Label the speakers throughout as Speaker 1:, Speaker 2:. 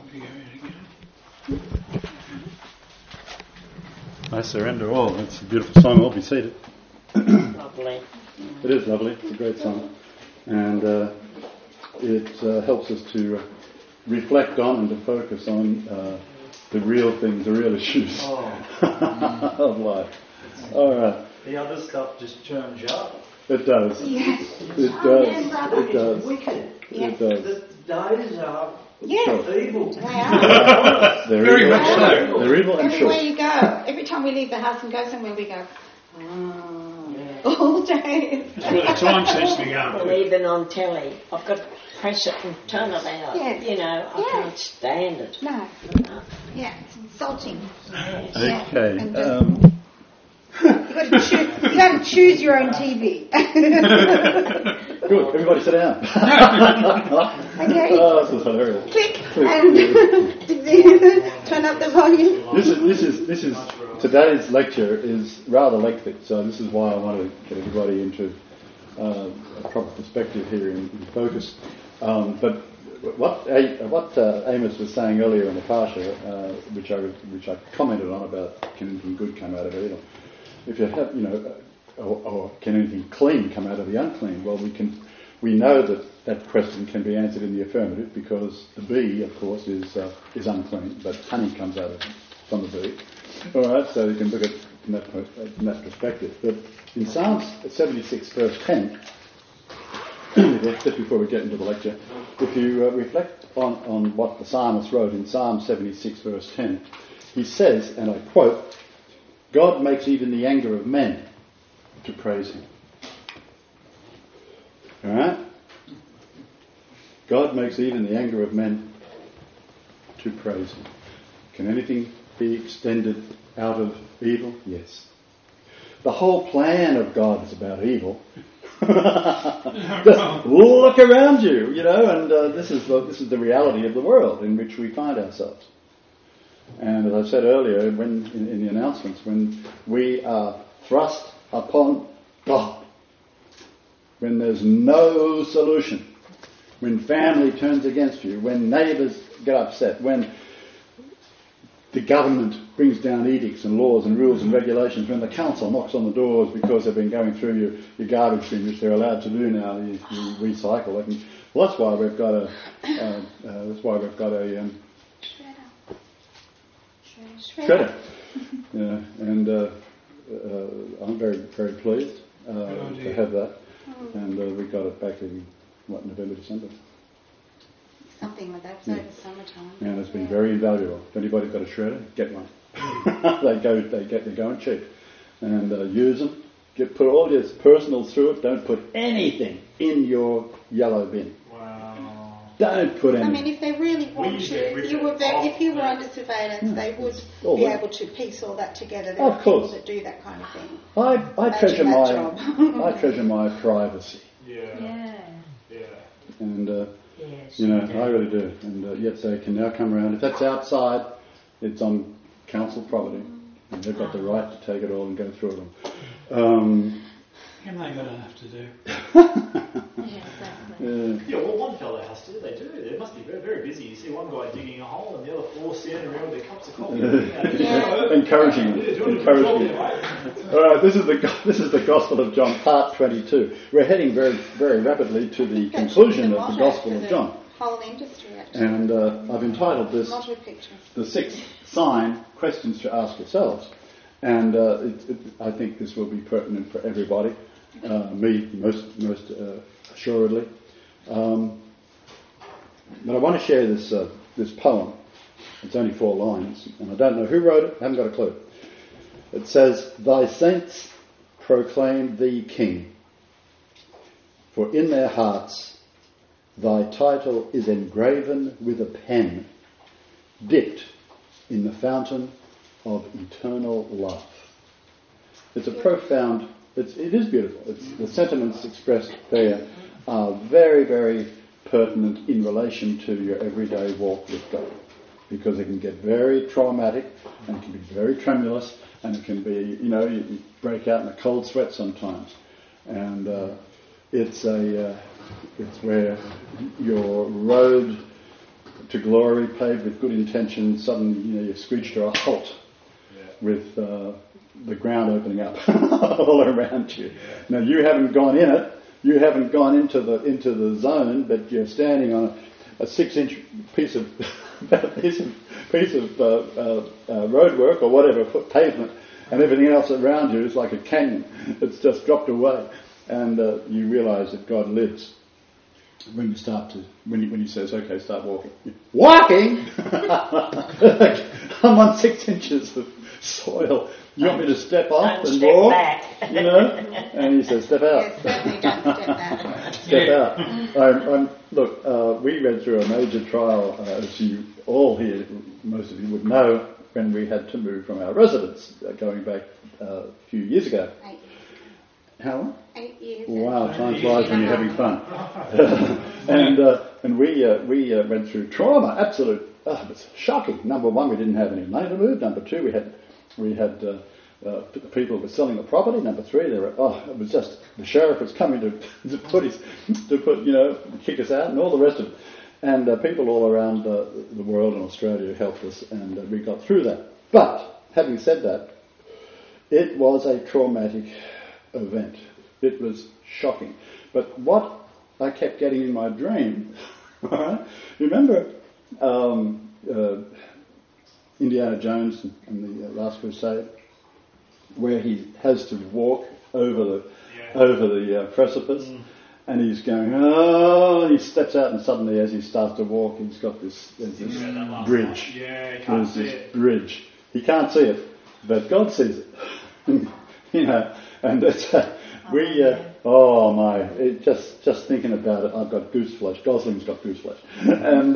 Speaker 1: I surrender all. It's a beautiful song. I'll be seated.
Speaker 2: Lovely.
Speaker 1: It is lovely. It's a great song. And it helps us to reflect on and to focus on the real things, the real issues of life. All right.
Speaker 3: The other stuff just turns you up.
Speaker 1: It does.
Speaker 4: Yes.
Speaker 1: It does. It does.
Speaker 3: Wicked.
Speaker 4: Yes.
Speaker 1: It does.
Speaker 3: The days are
Speaker 4: Yes.
Speaker 3: evil.
Speaker 4: They are.
Speaker 1: They're
Speaker 5: Very
Speaker 1: evil.
Speaker 5: much so.
Speaker 1: They're evil and
Speaker 4: Everywhere
Speaker 1: short.
Speaker 4: you go, every time we leave the house and go somewhere, we go, all day.
Speaker 5: That's where the time seems to be
Speaker 2: Well,
Speaker 5: going.
Speaker 2: even on telly, I've got to press it and turn it out.
Speaker 4: Yes.
Speaker 2: You know, I
Speaker 4: Yes.
Speaker 2: can't stand it.
Speaker 4: No. Yeah, it's insulting.
Speaker 1: Okay.
Speaker 4: And you got to choose your own TV.
Speaker 1: Good. Everybody sit down.
Speaker 4: Okay.
Speaker 1: Oh, this is hilarious.
Speaker 4: Click and turn up the volume.
Speaker 1: This is today's lecture is rather lengthy, so this is why I want to get everybody into a proper perspective here and focus. But what Amos was saying earlier in the Parsha, which I commented on about can anything good come out of evil? If you have, or can anything clean come out of the unclean? Well, we know that question can be answered in the affirmative because the bee, of course, is unclean, but honey comes out from the bee. All right, so you can look at it from that perspective. But in Psalms 76, verse 10, just before we get into the lecture, if you reflect on what the psalmist wrote in Psalm 76, verse 10, he says, and I quote, "God makes even the anger of men to praise him." All right? God makes even the anger of men to praise him. Can anything be extended out of evil? Yes. The whole plan of God is about evil. Just look around you, and this is the reality of the world in which we find ourselves. And as I said earlier, when in the announcements, when we are thrust upon God, when there's no solution, when family turns against you, when neighbours get upset, when the government brings down edicts and laws and rules and regulations, when the council knocks on the doors because they've been going through your garbage bin, which they're allowed to do now, you recycle. Well, that's why we've got a shredder. Yeah, and I'm very, very pleased to have that. And we got it back in, November, December.
Speaker 4: Something like that. It's over summertime.
Speaker 1: And it's been very invaluable. If anybody's got a shredder, get one. They're going cheap. And use them. Put all your personals through it. Don't put anything in your yellow bin.
Speaker 3: Wow.
Speaker 1: Don't put anything.
Speaker 4: I mean, if they really want to, if you were under surveillance, they would be able to piece all that together. There are people that do that kind of thing.
Speaker 1: I treasure my privacy.
Speaker 3: Yeah.
Speaker 1: And
Speaker 2: Yes,
Speaker 1: I really do. And yet they can now come around. If that's outside, it's on council property, and they've got the right to take it all and go through it all.
Speaker 5: What am I going to have to do?
Speaker 3: Yeah, well, one fellow has to. They do. They must be very, very busy. You see one guy digging a hole and the other four standing around with their cups of coffee.
Speaker 1: Encouraging. All right, this is the Gospel of John, part 22. We're heading very, very rapidly to the conclusion of the Gospel of John.
Speaker 4: Whole industry, actually.
Speaker 1: And I've entitled this "The Sixth Sign: Questions to Ask Yourselves." And I think this will be pertinent for everybody. Me most assuredly. But I want to share this poem. It's only 4 lines, and I don't know who wrote it. I haven't got a clue. It says, "Thy saints proclaim thee King, for in their hearts thy title is engraven with a pen, dipped in the fountain of eternal love." It's a profound. It is beautiful. The sentiments expressed there are very, very pertinent in relation to your everyday walk with God, because it can get very traumatic and it can be very tremulous and it can be, you break out in a cold sweat sometimes, and it's where your road to glory, paved with good intentions, suddenly you screech to a halt with the ground opening up all around you. Now you haven't gone in it, you haven't gone into the zone, but you're standing on a 6-inch piece of roadwork or whatever, pavement, and everything else around you is like a canyon. It's just dropped away, and you realise that God lives. When you start to, when he says, "Okay, start walking," walking. I'm on 6 inches of soil. You want me to step off and walk?
Speaker 2: Back.
Speaker 1: And he says, "Step out."
Speaker 4: Yes, certainly don't step back.
Speaker 1: Step out. Look, we went through a major trial, as you all here, most of you would know, when we had to move from our residence, going back a few years ago.
Speaker 4: 8 years.
Speaker 1: How?
Speaker 4: 8 years.
Speaker 1: Wow, time flies when you're having fun. and we went through trauma, absolute. It was shocking. Number one, we didn't have any money to move. Number two, we had people were selling the property. Number three, it was just the sheriff was coming to kick us out and all the rest of it. And people all around the world and Australia helped us, and we got through that. But having said that, it was a traumatic event. It was shocking. But what I kept getting in my dream, you remember Indiana Jones and the Last Crusade, where he has to walk over the precipice, and he's going, and he steps out, and suddenly as he starts to walk, he's got this bridge. There's this bridge. He can't see it, but God sees it. And that's just thinking about it, I've got goose flesh. Gosling's got goose flesh, and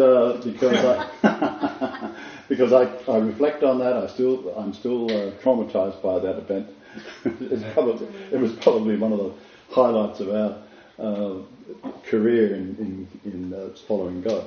Speaker 1: because I reflect on that, I'm still traumatized by that event. It was probably one of the highlights of our career in following God.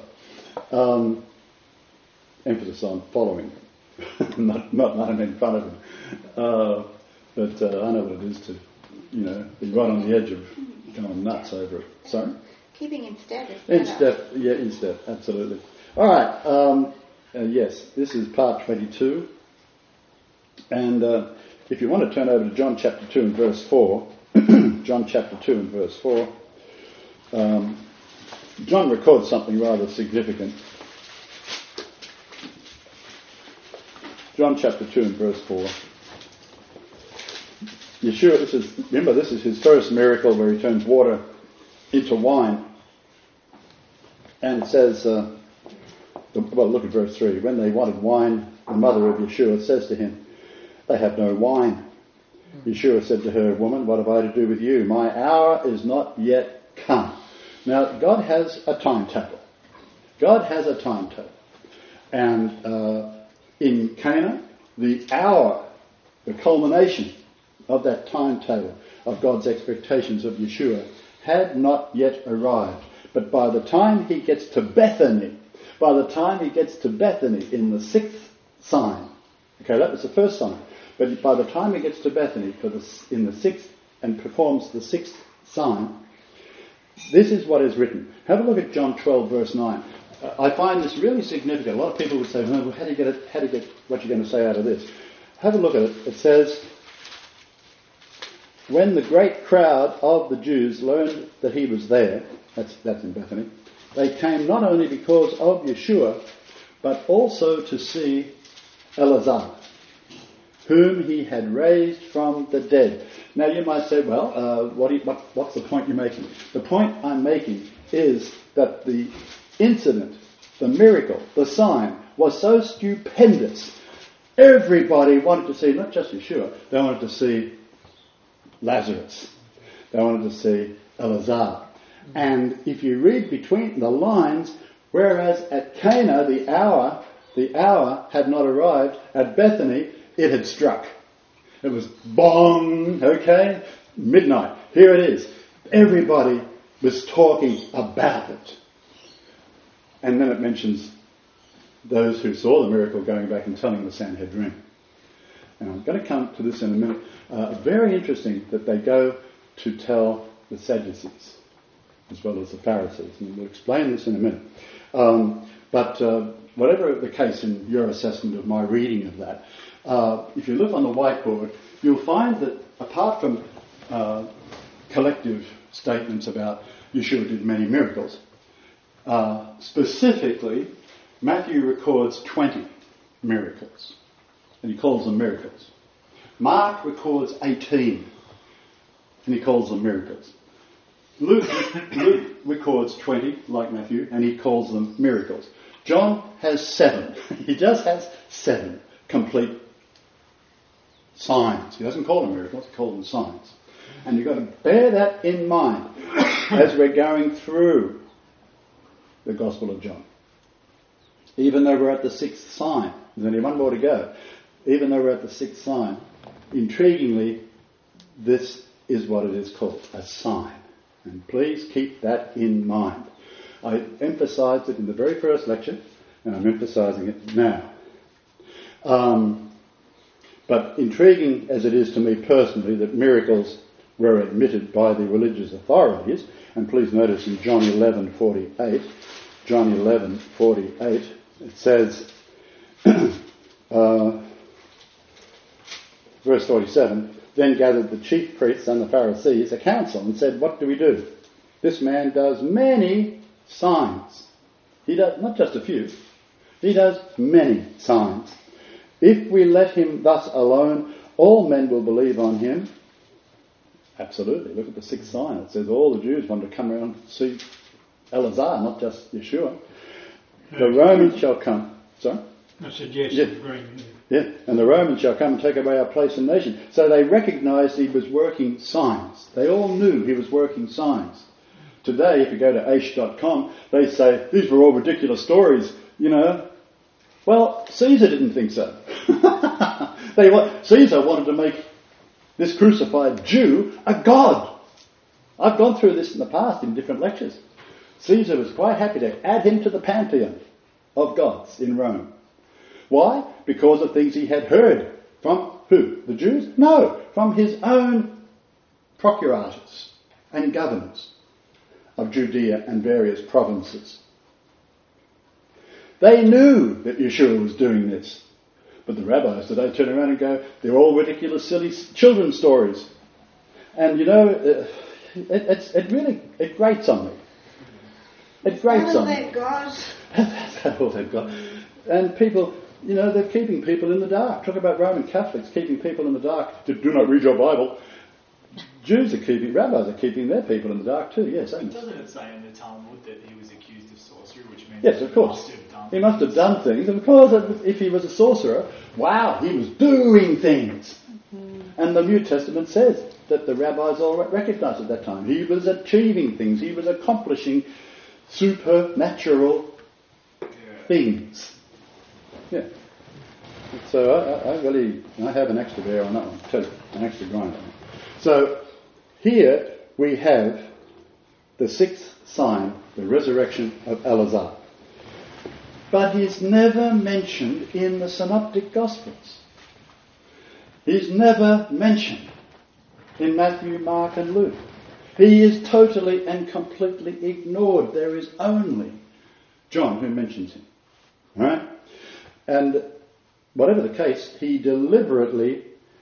Speaker 1: Emphasis on following, not in front of Him. But I know what it is to, be right on the edge of going nuts over it. Sorry?
Speaker 4: Keeping in step is better.
Speaker 1: In step, absolutely. All right, yes, this is part 22. And if you want to turn over to John chapter 2 and verse 4, John chapter 2 and verse 4, John records something rather significant. John chapter 2 and verse 4. Yeshua, this is his first miracle where he turns water into wine. And it says, look at verse 3. When they wanted wine, the mother of Yeshua says to him, "They have no wine." Yeshua said to her, "Woman, what have I to do with you? My hour is not yet come." Now, God has a timetable. God has a timetable. And in Cana, the hour, the culmination of that timetable of God's expectations of Yeshua had not yet arrived. But by the time he gets to Bethany, in the 6th sign, okay, that was the first sign, but by the time he gets to Bethany in the 6th and performs the 6th sign, this is what is written. Have a look at John 12 verse 9. I find this really significant. A lot of people would say, well, how do you get what you're going to say out of this? Have a look at it. It says, when the great crowd of the Jews learned that he was there, that's in Bethany, they came not only because of Yeshua, but also to see Elazar, whom he had raised from the dead. Now you might say, well, what's the point you're making? The point I'm making is that the incident, the miracle, the sign was so stupendous. Everybody wanted to see, not just Yeshua, they wanted to see Lazarus. They wanted to see Elazar. And if you read between the lines, whereas at Cana the hour had not arrived, at Bethany it had struck. It was bong, okay? Midnight. Here it is. Everybody was talking about it. And then it mentions those who saw the miracle going back and telling the Sanhedrin. And I'm going to come to this in a minute. Very interesting that they go to tell the Sadducees as well as the Pharisees. And we'll explain this in a minute. But whatever the case in your assessment of my reading of that, if you look on the whiteboard, you'll find that apart from collective statements about Yeshua did many miracles, specifically, Matthew records 20 miracles, and he calls them miracles. Mark records 18, and he calls them miracles. Luke records 20, like Matthew, and he calls them miracles. John has 7. He just has 7 complete signs. He doesn't call them miracles, he calls them signs. And you've got to bear that in mind as we're going through the Gospel of John. Even though we're at the 6th sign, there's only one more to go. Even though we're at the 6th sign, intriguingly, this is what it is called, a sign. And please keep that in mind. I emphasised it in the very first lecture, and I'm emphasising it now. But intriguing as it is to me personally that miracles were admitted by the religious authorities, and please notice in John 11:48, it says, verse 47, then gathered the chief priests and the Pharisees a council and said, what do we do? This man does many signs. He does not just a few, he does many signs. If we let him thus alone, all men will believe on him. Absolutely. Look at the 6th sign. It says all the Jews want to come around and see Elazar, not just Yeshua. The Romans shall come. Sorry?
Speaker 5: I said yes,
Speaker 1: yeah. Yeah, and the Romans shall come and take away our place in the nation. So they recognised he was working signs. They all knew he was working signs. Today, if you go to aish.com, they say, these were all ridiculous stories, you know. Well, Caesar didn't think so. Caesar wanted to make this crucified Jew a god. I've gone through this in the past in different lectures. Caesar was quite happy to add him to the pantheon of gods in Rome. Why? Because of things he had heard. From who? The Jews? No, from his own procurators and governors of Judea and various provinces. They knew that Yeshua was doing this. But the rabbis today turn around and go, they're all ridiculous, silly children's stories. And you know, it grates on me. It grates on me. That's all they've got. And people, you know, they're keeping people in the dark. Talk about Roman Catholics keeping people in the dark. Do not read your Bible. Rabbis are keeping their people in the dark too, yes.
Speaker 3: Doesn't it say in the Talmud that he was accused of sorcery, which means
Speaker 1: yes, of course. He must have done things. Of course, if he was a sorcerer, wow, he was doing things. Mm-hmm. And the New Testament says that the rabbis all recognised at that time. He was achieving things. He was accomplishing supernatural things. Yeah. So I have an extra bear on that one. Tell you, an extra grind on it. So here we have the 6th sign, the resurrection of Elazar. But he's never mentioned in the Synoptic Gospels. He's never mentioned in Matthew, Mark and Luke. He is totally and completely ignored. There is only John who mentions him. Right? And whatever the case, he deliberately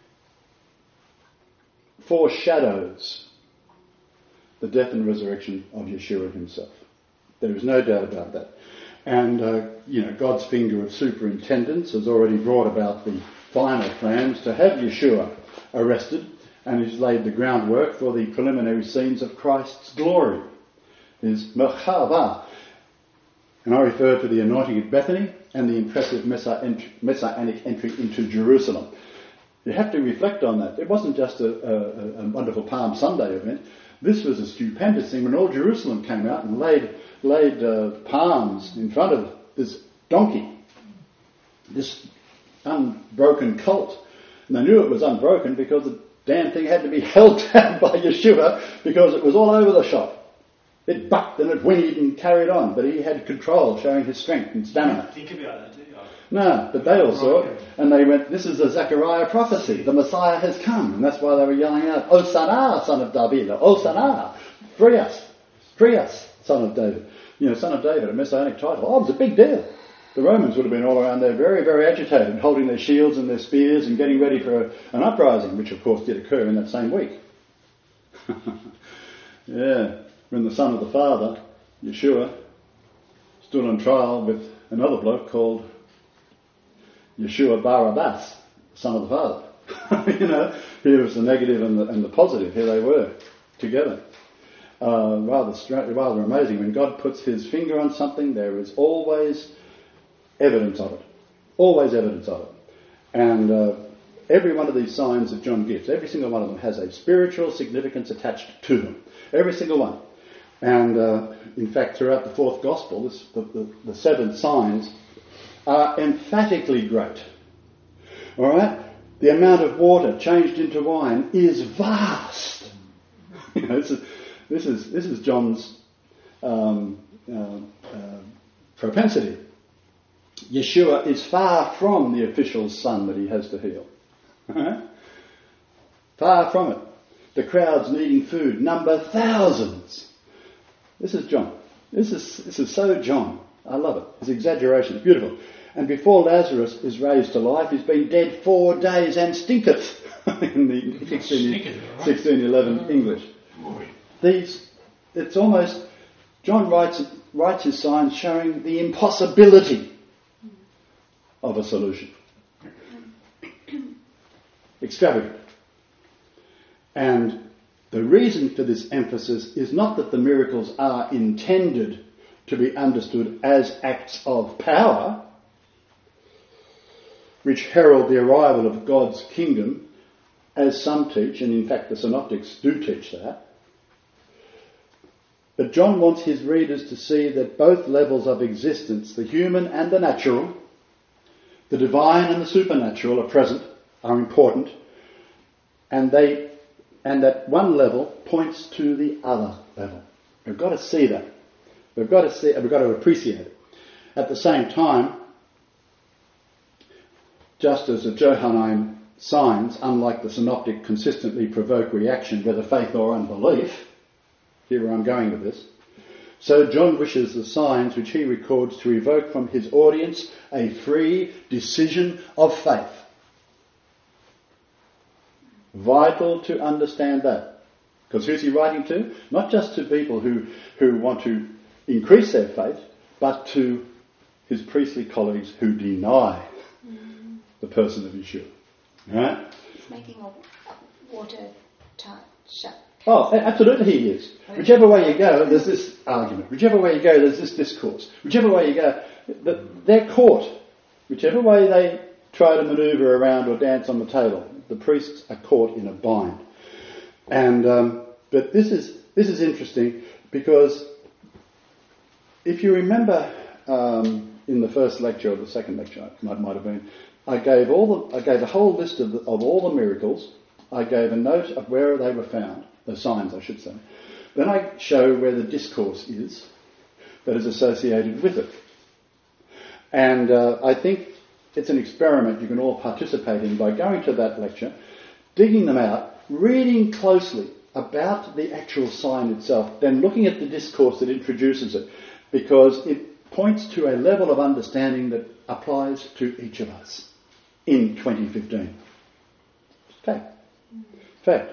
Speaker 1: foreshadows the death and resurrection of Yeshua himself. There is no doubt about that. And, God's finger of superintendence has already brought about the final plans to have Yeshua arrested, and he's laid the groundwork for the preliminary scenes of Christ's glory, his Merkava. And I refer to the anointing at Bethany and the impressive messianic entry into Jerusalem. You have to reflect on that. It wasn't just a wonderful Palm Sunday event. This was a stupendous thing when all Jerusalem came out and laid palms in front of this donkey, this unbroken colt. And they knew it was unbroken because the damn thing had to be held down by Yeshua because it was all over the shop. It bucked and it whinnied and carried on, but he had control, showing his strength and stamina.
Speaker 3: Think about that, do you?
Speaker 1: No, but they all saw it, and they went, this is a Zechariah prophecy, the Messiah has come, and that's why they were yelling out, Hosanna, son of David, Hosanna, free us, son of David. son of David, a messianic title. Oh, it was a big deal. The Romans would have been all around there very, very agitated, holding their shields and their spears and getting ready for an uprising, which of course did occur in that same week. Yeah, when the son of the father, Yeshua, stood on trial with another bloke called Yeshua Barabbas, son of the father. Here was the negative and the positive. Here they were together. Rather amazing. When God puts his finger on something, there is always evidence of it. Always evidence of it. And every one of these signs that John gives, every single one of them has a spiritual significance attached to them. Every single one. And in fact, throughout the fourth gospel, the 7 signs are emphatically great. All right? The amount of water changed into wine is vast. This is John's propensity. Yeshua is far from the official son that he has to heal. Far from it. The crowds needing food number thousands. This is John. This is so John. I love it. His exaggeration is beautiful. And before Lazarus is raised to life, he's been dead 4 days and stinketh. In the 1611 English. It's almost, John writes his signs showing the impossibility of a solution. Extravagant. And the reason for this emphasis is not that the miracles are intended to be understood as acts of power, which herald the arrival of God's kingdom, as some teach, and in fact the synoptics do teach that. But John wants his readers to see that both levels of existence, the human and the natural, the divine and the supernatural are present, are important, and that one level points to the other level. We've got to see that. We've got to appreciate it. At the same time, just as the Johannine signs, unlike the synoptic, consistently provoke reaction, whether faith or unbelief, here where I'm going with this, so John wishes the signs which he records to evoke from his audience a free decision of faith. Vital to understand that. Because who's he writing to? Not just to people who want to increase their faith, but to his priestly colleagues who deny the person of Yeshua. Right?
Speaker 4: He's making a watertight shut.
Speaker 1: Oh, absolutely he is. Whichever way you go, there's this argument. Whichever way you go, there's this discourse. Whichever way you go, they're caught. Whichever way they try to manoeuvre around or dance on the table, the priests are caught in a bind. And but this is interesting because if you remember in the first lecture or the second lecture, might have been, I gave a whole list of all the miracles. I gave a note of where they were found, the signs I should say. Then I show where the discourse is that is associated with it. And I think it's an experiment you can all participate in by going to that lecture, digging them out, reading closely about the actual sign itself, then looking at the discourse that introduces it, because it points to a level of understanding that applies to each of us in 2015. Fact.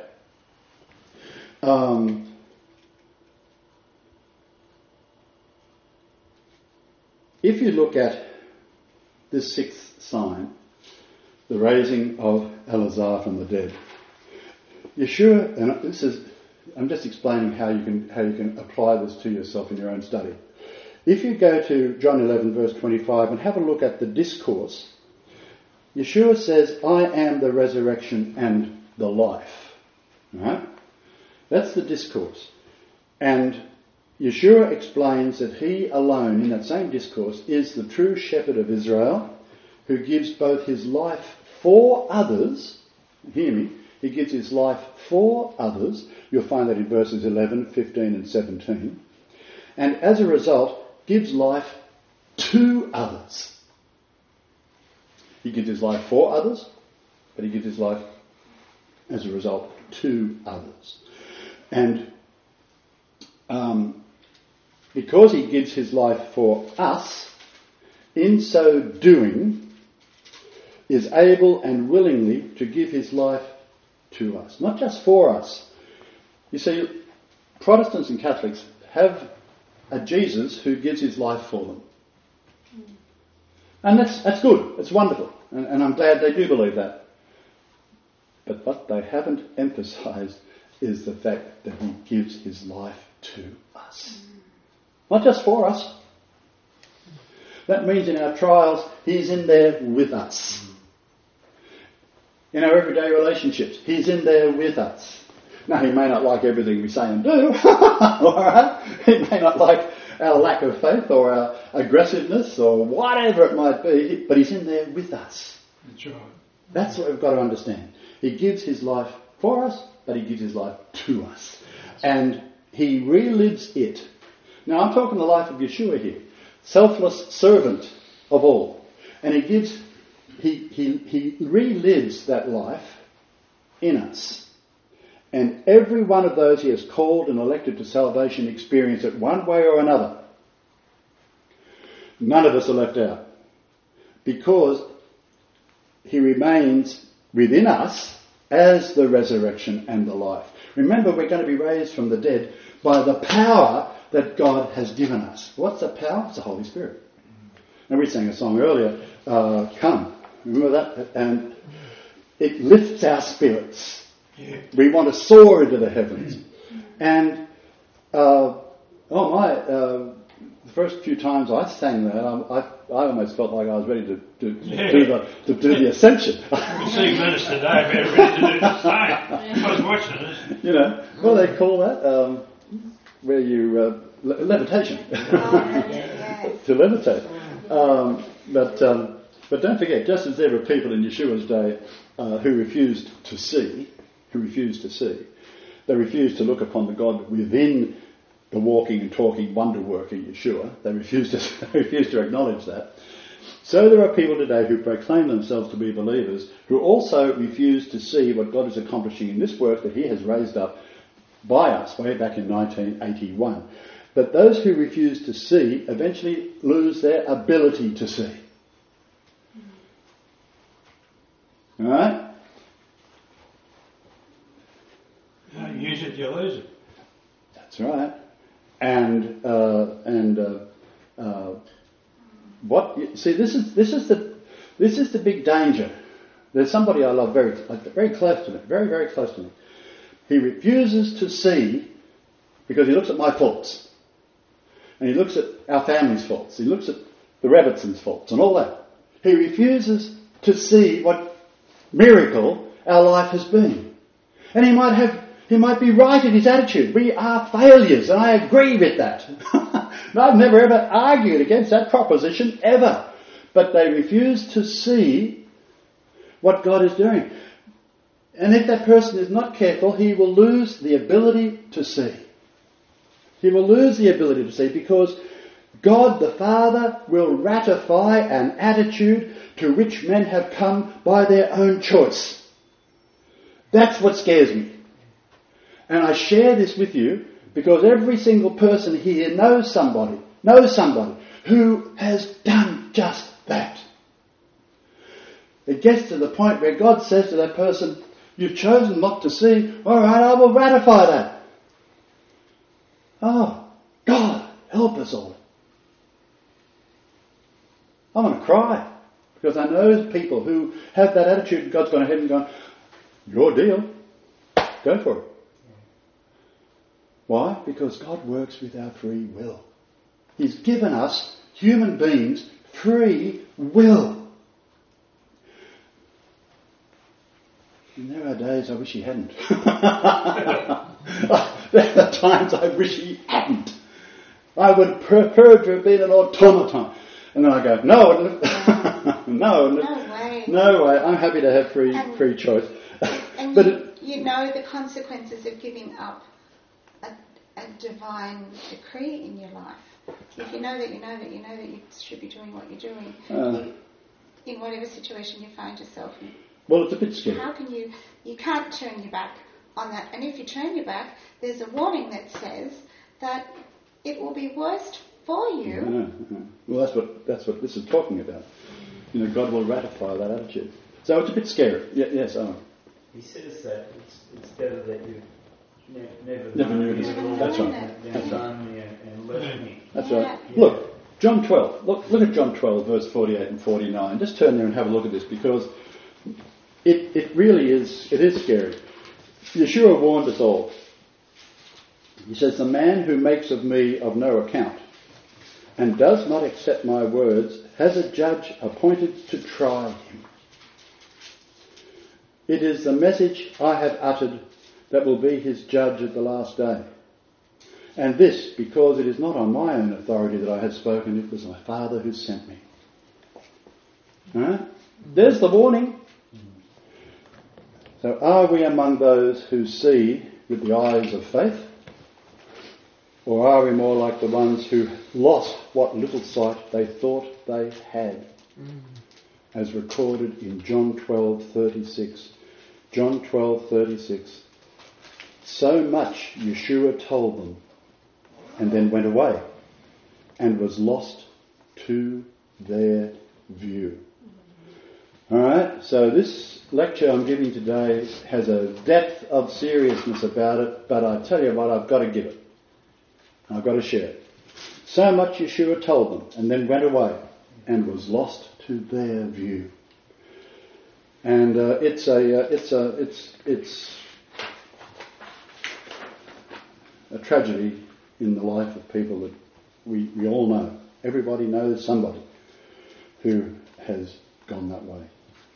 Speaker 1: If you look at this 6th sign, the raising of Elazar from the dead, Yeshua, and I'm just explaining how you can apply this to yourself in your own study. If you go to John 11 verse 25 and have a look at the discourse, Yeshua says, "I am the resurrection and the life." Right? That's the discourse. And Yeshua explains that he alone, in that same discourse, is the true shepherd of Israel, who gives both his life for others, hear me, he gives his life for others, you'll find that in verses 11, 15 and 17, and as a result, gives life to others. He gives his life for others, but he gives his life, as a result, to others. And because he gives his life for us, in so doing, is able and willingly to give his life to us. Not just for us. You see, Protestants and Catholics have a Jesus who gives his life for them. And that's good. It's wonderful. And I'm glad they do believe that. But what they haven't emphasised is the fact that he gives his life to us. Not just for us. That means in our trials, he's in there with us. In our everyday relationships, he's in there with us. Now, he may not like everything we say and do. Alright? He may not like our lack of faith or our aggressiveness or whatever it might be, but he's in there with us.
Speaker 5: That's right.
Speaker 1: That's what we've got to understand. He gives his life for us, but he gives his life to us. And he relives it. Now, I'm talking the life of Yeshua here. Selfless servant of all. And he relives that life in us. And every one of those he has called and elected to salvation experience it one way or another. None of us are left out. Because he remains within us as the resurrection and the life. Remember, we're going to be raised from the dead by the power that God has given us. What's the power? It's the Holy Spirit. And we sang a song earlier, Come. Remember that? And it lifts our spirits. Yeah. We want to soar into the heavens. And the first few times I sang that, I almost felt like I was ready to do the ascension.
Speaker 5: You see Minister Dave ready to do the same. I was watching it.
Speaker 1: You know, what do they call that? Where you levitation. To levitate. But don't forget, just as there were people in Yeshua's day who refused to see, they refused to look upon the God within the walking and talking wonder-working Yeshua. They refused to acknowledge that. So there are people today who proclaim themselves to be believers who also refuse to see what God is accomplishing in this work that he has raised up by us way back in 1981. But those who refuse to see eventually lose their ability to see. Alright?
Speaker 5: You use it, you lose it.
Speaker 1: That's right. And this is the big danger. There's somebody I love very close to me, very, very close to me. He refuses to see because he looks at my faults. And he looks at our family's faults. He looks at the Rebbitzins' faults and all that. He refuses to see what miracle our life has been. And he might be right in his attitude. We are failures, and I agree with that. And I've never ever argued against that proposition, ever. But they refuse to see what God is doing. And if that person is not careful, he will lose the ability to see. He will lose the ability to see because God the Father will ratify an attitude to which men have come by their own choice. That's what scares me. And I share this with you because every single person here knows somebody who has done just that. It gets to the point where God says to that person, you've chosen not to see, all right, I will ratify that. Oh, God, help us all. I'm going to cry because I know people who have that attitude and God's gone ahead and gone, your deal, go for it. Why? Because God works with our free will. He's given us, human beings, free will. And there are days I wish he hadn't. There are times I wish he hadn't. I would prefer to have been an automaton. And then I go, no way. I'm happy to have free choice.
Speaker 4: And
Speaker 1: but
Speaker 4: you know the consequences of giving up a divine decree in your life. If you know that you should be doing what you're doing, in whatever situation you find yourself in.
Speaker 1: Well, it's a bit scary.
Speaker 4: How can you can't turn your back on that. And if you turn your back, there's a warning that says that it will be worse for you.
Speaker 1: I know. Well, that's what this is talking about. You know, God will ratify that attitude. So it's a bit scary. Yes, Owen.
Speaker 3: He says that it's better that you never
Speaker 1: knew this. That's right.
Speaker 3: Than known me and left me.
Speaker 1: That's right. Look, John 12. Look at John 12, verse 48 and 49. Just turn there and have a look at this, because it really is, it is scary. Yeshua warned us all. He says, "The man who makes of me of no account and does not accept my words has a judge appointed to try him. It is the message I have uttered that will be his judge at the last day. And this, because it is not on my own authority that I have spoken, it was my Father who sent me." Right? There's the warning. So are we among those who see with the eyes of faith? Or are we more like the ones who lost what little sight they thought they had? As recorded in John 12:36. John 12:36. So much Yeshua told them, and then went away, and was lost to their view. Alright, so this lecture I'm giving today has a depth of seriousness about it, but I tell you what, I've got to give it. I've got to share it. So much Yeshua told them, and then went away, and was lost to their view. And it's a tragedy in the life of people that we all know. Everybody knows somebody who has gone that way.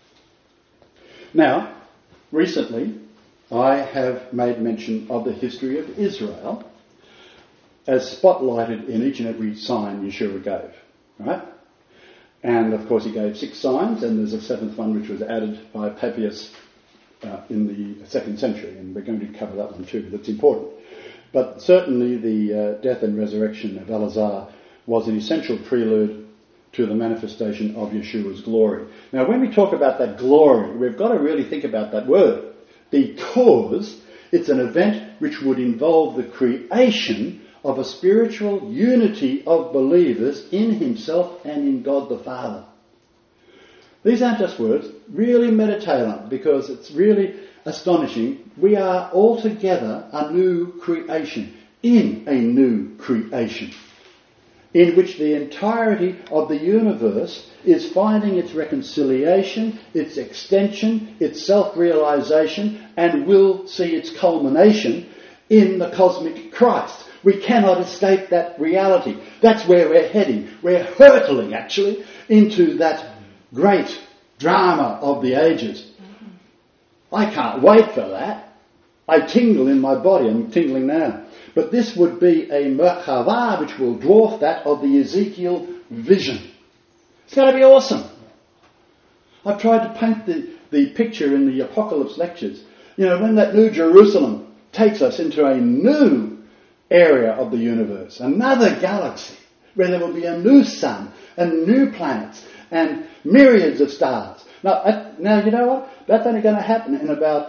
Speaker 1: Now, recently, I have made mention of the history of Israel as spotlighted in each and every sign Yeshua gave. Right? And of course he gave 6 signs, and there's a 7th one which was added by Papias in the 2nd century, and we're going to cover that one too. That's important. But certainly the death and resurrection of Elazar was an essential prelude to the manifestation of Yeshua's glory. Now when we talk about that glory, we've got to really think about that word, because it's an event which would involve the creation of a spiritual unity of believers in himself and in God the Father. These aren't just words. Really meditate on it, because it's really astonishing. We are altogether a new creation, in a new creation, in which the entirety of the universe is finding its reconciliation, its extension, its self-realization, and will see its culmination in the cosmic Christ. We cannot escape that reality. That's where we're heading. We're hurtling, actually, into that great drama of the ages. I can't wait for that. I tingle in my body. I'm tingling now. But this would be a merkava which will dwarf that of the Ezekiel vision. It's going to be awesome. I've tried to paint the picture in the Apocalypse lectures. You know, when that New Jerusalem takes us into a new area of the universe, another galaxy, where there will be a new sun and new planets and myriads of stars. Now you know what? That's only going to happen in about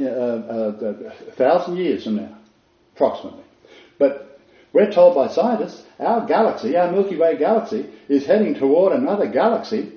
Speaker 1: 1,000 years from now, approximately. But we're told by scientists, our galaxy, our Milky Way galaxy, is heading toward another galaxy.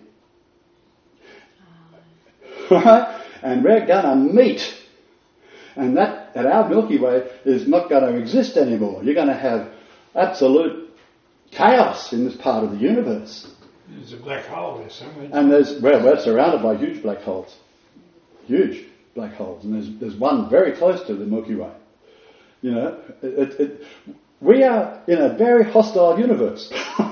Speaker 1: Right? And we're going to meet. And that our Milky Way is not going to exist anymore. You're going to have absolute chaos in this part of the universe.
Speaker 5: There's a black hole there somewhere.
Speaker 1: And we're surrounded by huge black holes. Huge black holes. And there's one very close to the Milky Way. You know, we are in a very hostile universe.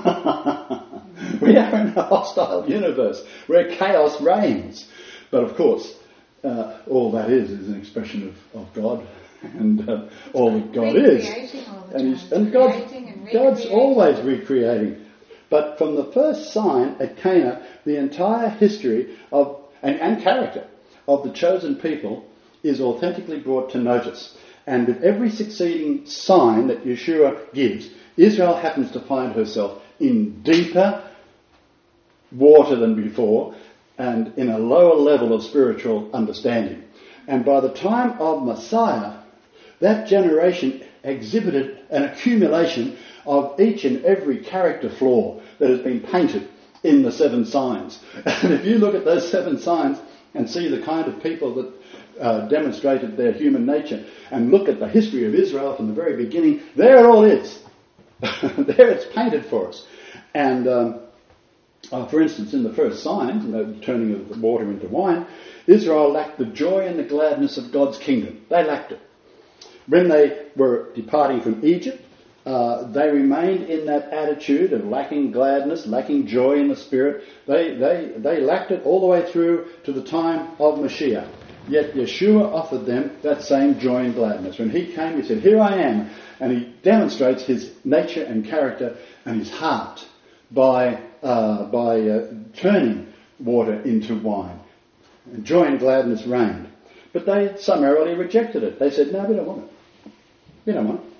Speaker 1: We are in a hostile universe where chaos reigns. But of course, all that is an expression of God, and all that God is. And God's always recreating. But from the first sign at Cana, the entire history of and character of the chosen people is authentically brought to notice. And with every succeeding sign that Yeshua gives, Israel happens to find herself in deeper water than before, and in a lower level of spiritual understanding. And by the time of Messiah, that generation exhibited an accumulation of each and every character flaw that has been painted in the 7 signs. And if you look at those 7 signs and see the kind of people that demonstrated their human nature, and look at the history of Israel from the very beginning, there it all is. There it's painted for us. And for instance, in the first sign, the turning of the water into wine, Israel lacked the joy and the gladness of God's kingdom. They lacked it. When they were departing from Egypt, they remained in that attitude of lacking gladness, lacking joy in the spirit. They lacked it all the way through to the time of Mashiach. Yet Yeshua offered them that same joy and gladness. When he came, he said, "Here I am." And he demonstrates his nature and character and his heart by turning water into wine. And joy and gladness reigned. But they summarily rejected it. They said, "No, we don't want it. We don't want it."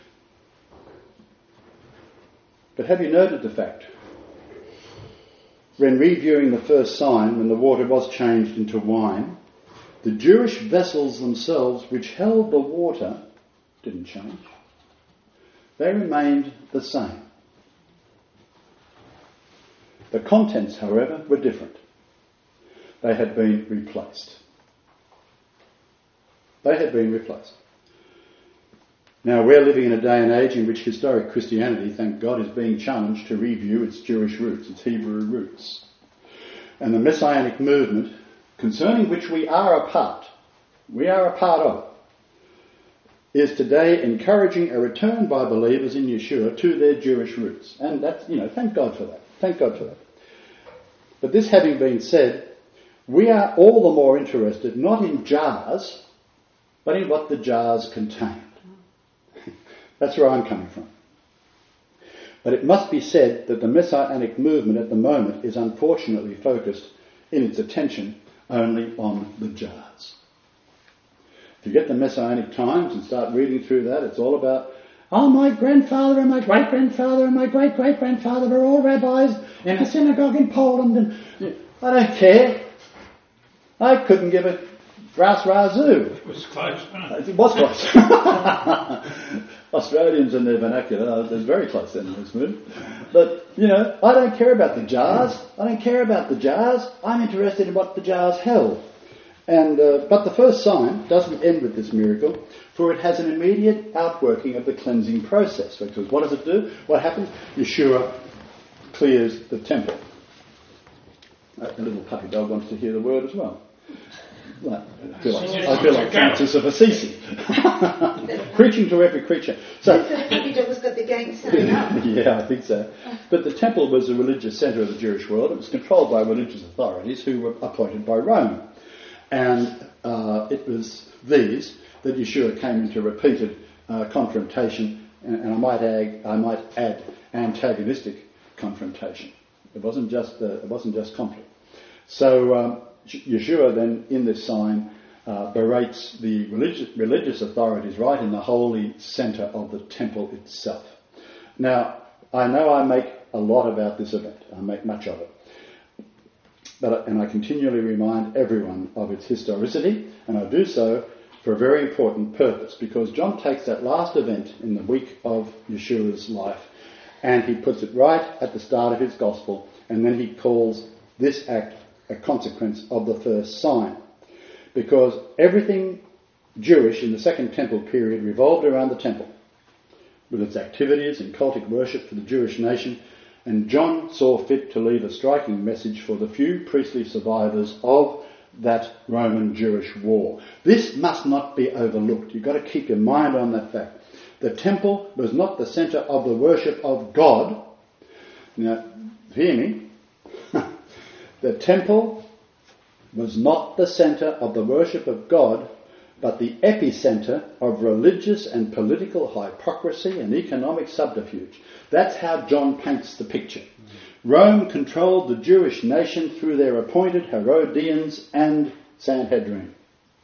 Speaker 1: But have you noted the fact? When reviewing the first sign, when the water was changed into wine, the Jewish vessels themselves, which held the water, didn't change. They remained the same. The contents, however, were different. They had been replaced. They had been replaced. Now, we're living in a day and age in which historic Christianity, thank God, is being challenged to review its Jewish roots, its Hebrew roots. And the Messianic movement, concerning which we are a part of, is today encouraging a return by believers in Yeshua to their Jewish roots. And that's, thank God for that. Thank God for that. But this having been said, we are all the more interested not in jars, but in what the jars contain. That's where I'm coming from. But it must be said that the Messianic movement at the moment is unfortunately focused in its attention only on the jars. If you get the Messianic Times and start reading through that, it's all about, my grandfather and my great-grandfather and my great-great-grandfather were all rabbis in a synagogue in Poland, and I don't care. I couldn't give a brass razoo.
Speaker 5: It was close, wasn't it?
Speaker 1: It was close. Australians and their vernacular, it's very close then in this movement. But, I don't care about the jars. I'm interested in what the jars held. And but the first sign doesn't end with this miracle, for it has an immediate outworking of the cleansing process. Because what does it do? What happens? Yeshua clears the temple. A little puppy dog wants to hear the word as well. I feel like Francis of Assisi, preaching to every creature. So,
Speaker 4: the puppy dog has got the gang sewn up.
Speaker 1: Yeah, I think so. But the temple was the religious centre of the Jewish world. It was controlled by religious authorities who were appointed by Rome. And it was these that Yeshua came into repeated confrontation, and I might add antagonistic confrontation. It wasn't just conflict. So Yeshua then, in this sign, berates the religious authorities right in the holy centre of the temple itself. Now, I know I make a lot about this event. I make much of it. And I continually remind everyone of its historicity, and I do so for a very important purpose, because John takes that last event in the week of Yeshua's life and he puts it right at the start of his gospel, and then he calls this act a consequence of the first sign. Because everything Jewish in the Second Temple period revolved around the temple, with its activities and cultic worship for the Jewish nation, and John saw fit to leave a striking message for the few priestly survivors of that Roman Jewish war. This must not be overlooked. You've got to keep your mind on that fact. The temple was not the centre of the worship of God. Now, hear me. The temple was not the centre of the worship of God, but the epicentre of religious and political hypocrisy and economic subterfuge. That's how John paints the picture. Rome controlled the Jewish nation through their appointed Herodians and Sanhedrin.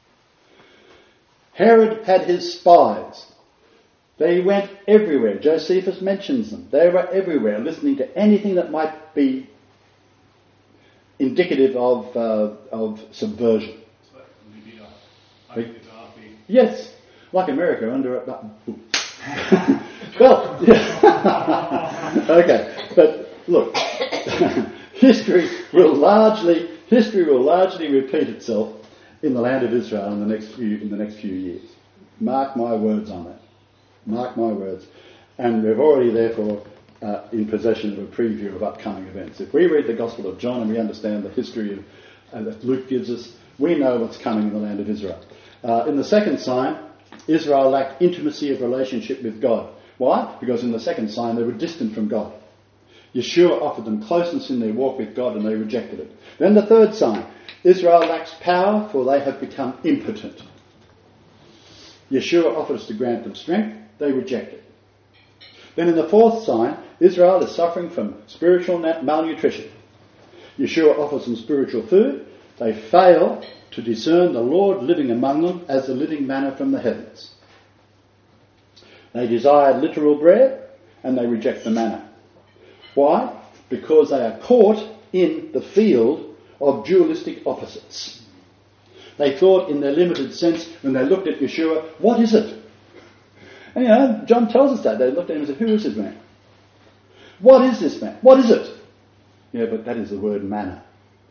Speaker 1: Herod had his spies. They went everywhere. Josephus mentions them. They were everywhere, listening to anything that might be indicative of subversion.
Speaker 5: So,
Speaker 1: Yes, like America under Well, yeah. Okay, but look, history will largely repeat itself in the land of Israel in the next few years. Mark my words on that. Mark my words. And we're already, therefore, in possession of a preview of upcoming events. If we read the Gospel of John and we understand the history that Luke gives us, we know what's coming in the land of Israel. In the second sign, Israel lacked intimacy of relationship with God. Why? Because in the second sign they were distant from God. Yeshua offered them closeness in their walk with God and they rejected it. Then the third sign, Israel lacks power for they have become impotent. Yeshua offers to grant them strength, they reject it. Then in the fourth sign, Israel is suffering from spiritual malnutrition. Yeshua offers them spiritual food, they fail to discern the Lord living among them as the living manna from the heavens. They desired literal bread and they reject the manna. Why? Because they are caught in the field of dualistic opposites. They thought in their limited sense when they looked at Yeshua, what is it? And John tells us that. They looked at him and said, who is this man? What is this man? What is it? Yeah, but that is the word manna.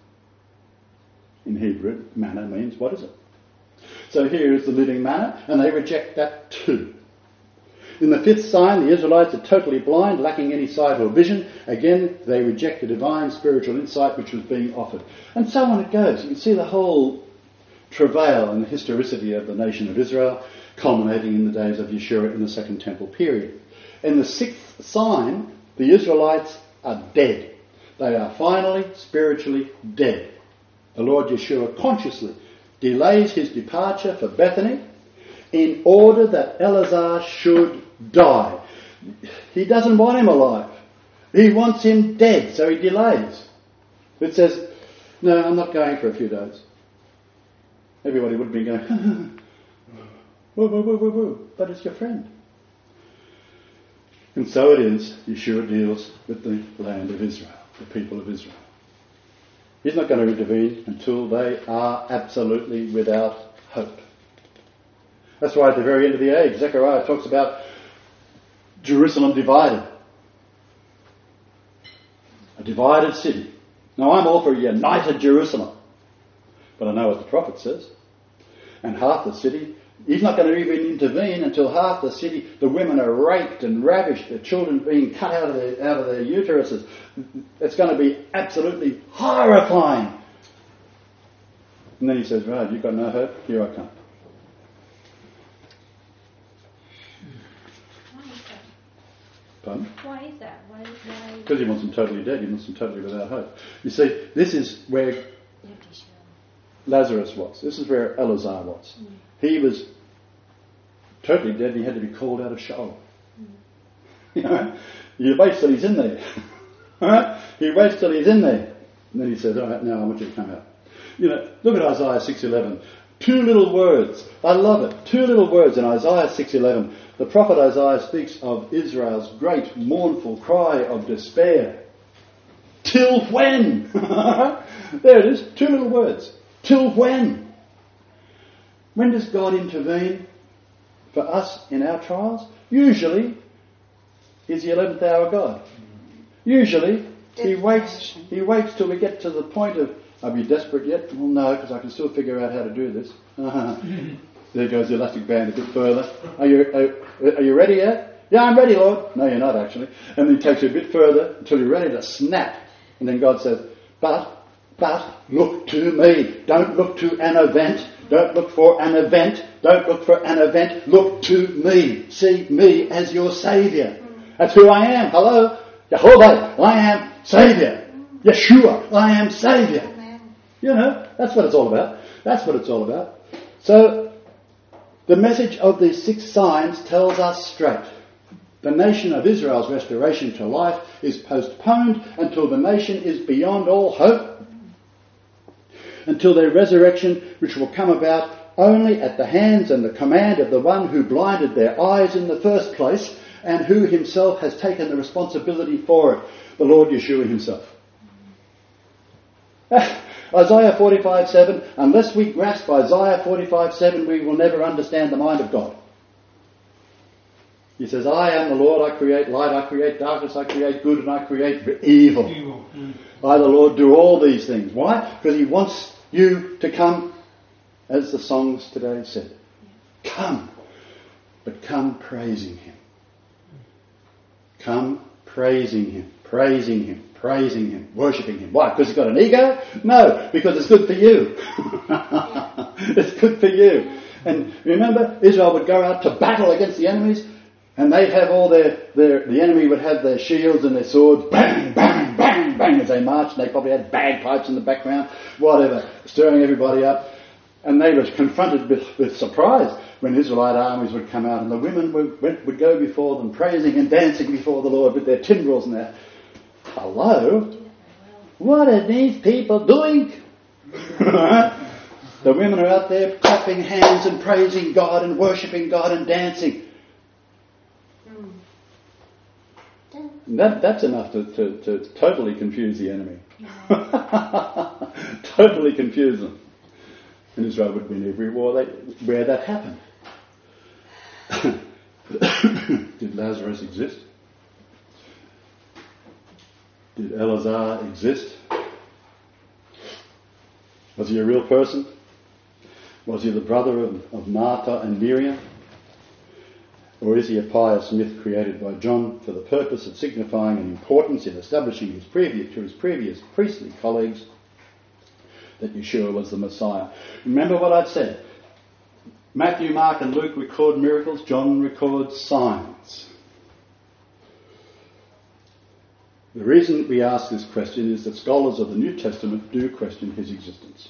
Speaker 1: In Hebrew, manna means what is it? So here is the living manna, and they reject that too. In the fifth sign, the Israelites are totally blind, lacking any sight or vision. Again, they reject the divine spiritual insight which was being offered. And so on it goes. You can see the whole travail and the historicity of the nation of Israel, culminating in the days of Yeshua in the Second Temple period. In the sixth sign, the Israelites are dead. They are finally spiritually dead. The Lord Yeshua consciously delays his departure for Bethany in order that Eleazar should die. He doesn't want him alive. He wants him dead, so he delays. It says, no, I'm not going for a few days. Everybody would be going, whoa, whoa, whoa, whoa, whoa, but it's your friend. And so it is, Yeshua deals with the land of Israel, the people of Israel. He's not going to intervene until they are absolutely without hope. That's why at the very end of the age, Zechariah talks about Jerusalem divided. A divided city. Now I'm all for a united Jerusalem. But I know what the prophet says. And half the city, he's not going to even intervene until half the city, the women are raped and ravished, the children being cut out of their uteruses. It's going to be absolutely horrifying. And then he says, right, you've got no hope, here I come. Pardon?
Speaker 6: Why is that? Why?
Speaker 1: Because he wants them totally dead, he wants them totally without hope. You see, this is where Lazarus was. This is where Eleazar was. He was totally dead and he had to be called out of Sheol. You wait till he's in there. Alright? He waits till he's in there. And then he says, alright, now I want you to come out. Look at Isaiah 6:11. 2 little words. I love it. 2 little words in Isaiah 6:11. The prophet Isaiah speaks of Israel's great mournful cry of despair. Till when? There it is. 2 little words. Till when? When does God intervene for us in our trials? Usually, He's the 11th hour God. Usually, He waits till we get to the point of, are we desperate yet? Well, no, because I can still figure out how to do this. There goes the elastic band a bit further. Are you ready yet? Yeah, I'm ready, Lord. No, you're not actually. And then He takes you a bit further until you're ready to snap. And then God says, but look to me. Don't look to an event. Don't look for an event. Don't look for an event. Look to me. See me as your Saviour. That's who I am. Hello? Jehovah, I am Saviour. Yeshua, I am Saviour. That's what it's all about. That's what it's all about. So, the message of these 6 signs tells us straight. The nation of Israel's restoration to life is postponed until the nation is beyond all hope, until their resurrection, which will come about only at the hands and the command of the one who blinded their eyes in the first place and who himself has taken the responsibility for it, the Lord Yeshua himself. Isaiah 45:7, unless we grasp Isaiah 45:7, we will never understand the mind of God. He says, I am the Lord, I create light, I create darkness, I create good, and I create evil. I, the Lord, do all these things. Why? Because he wants you to come, as the songs today said. Come, but come praising him. Come praising him, praising him, praising him, worshipping him. Why? Because he's got an ego? No, because it's good for you. It's good for you. And remember, Israel would go out to battle against the enemies, and they'd have all the enemy would have their shields and their swords, bang, bang, bang, bang, as they marched, and they probably had bagpipes in the background, whatever, stirring everybody up. And they were confronted with surprise when Israelite armies would come out, and the women would go before them, praising and dancing before the Lord with their timbrels and their... Hello? What are these people doing? The women are out there clapping hands and praising God and worshipping God and dancing. That's enough to totally confuse the enemy. Totally confuse them. And Israel would win every war where that happened. Did Lazarus exist? Did Eleazar exist? Was he a real person? Was he the brother of Martha and Miriam? Or is he a pious myth created by John for the purpose of signifying an importance in establishing his previous priestly colleagues that Yeshua was the Messiah? Remember what I'd said. Matthew, Mark and Luke record miracles. John records signs. The reason we ask this question is that scholars of the New Testament do question his existence.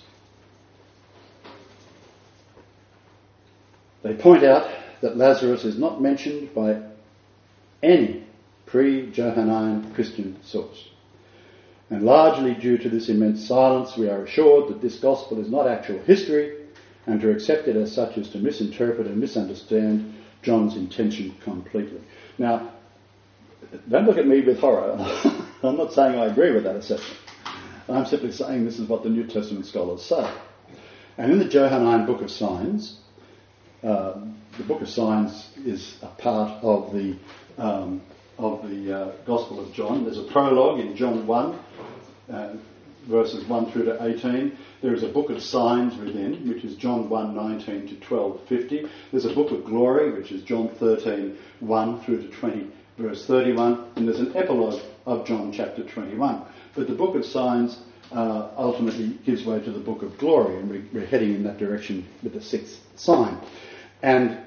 Speaker 1: They point out that Lazarus is not mentioned by any pre-Johannine Christian source. And largely due to this immense silence, we are assured that this gospel is not actual history, and to accept it as such is to misinterpret and misunderstand John's intention completely. Now, don't look at me with horror. I'm not saying I agree with that assessment. I'm simply saying this is what the New Testament scholars say. And in the Johannine Book of Signs, the Book of Signs is a part of the Gospel of John. There's a prologue in John 1, verses 1 through to 18. There is a book of signs within, which is John 1, 19 to 12, 50. There's a book of glory, which is John 13, 1 through to 20, verse 31. And there's an epilogue of John chapter 21. But the book of signs ultimately gives way to the book of glory, and we're heading in that direction with the sixth sign. And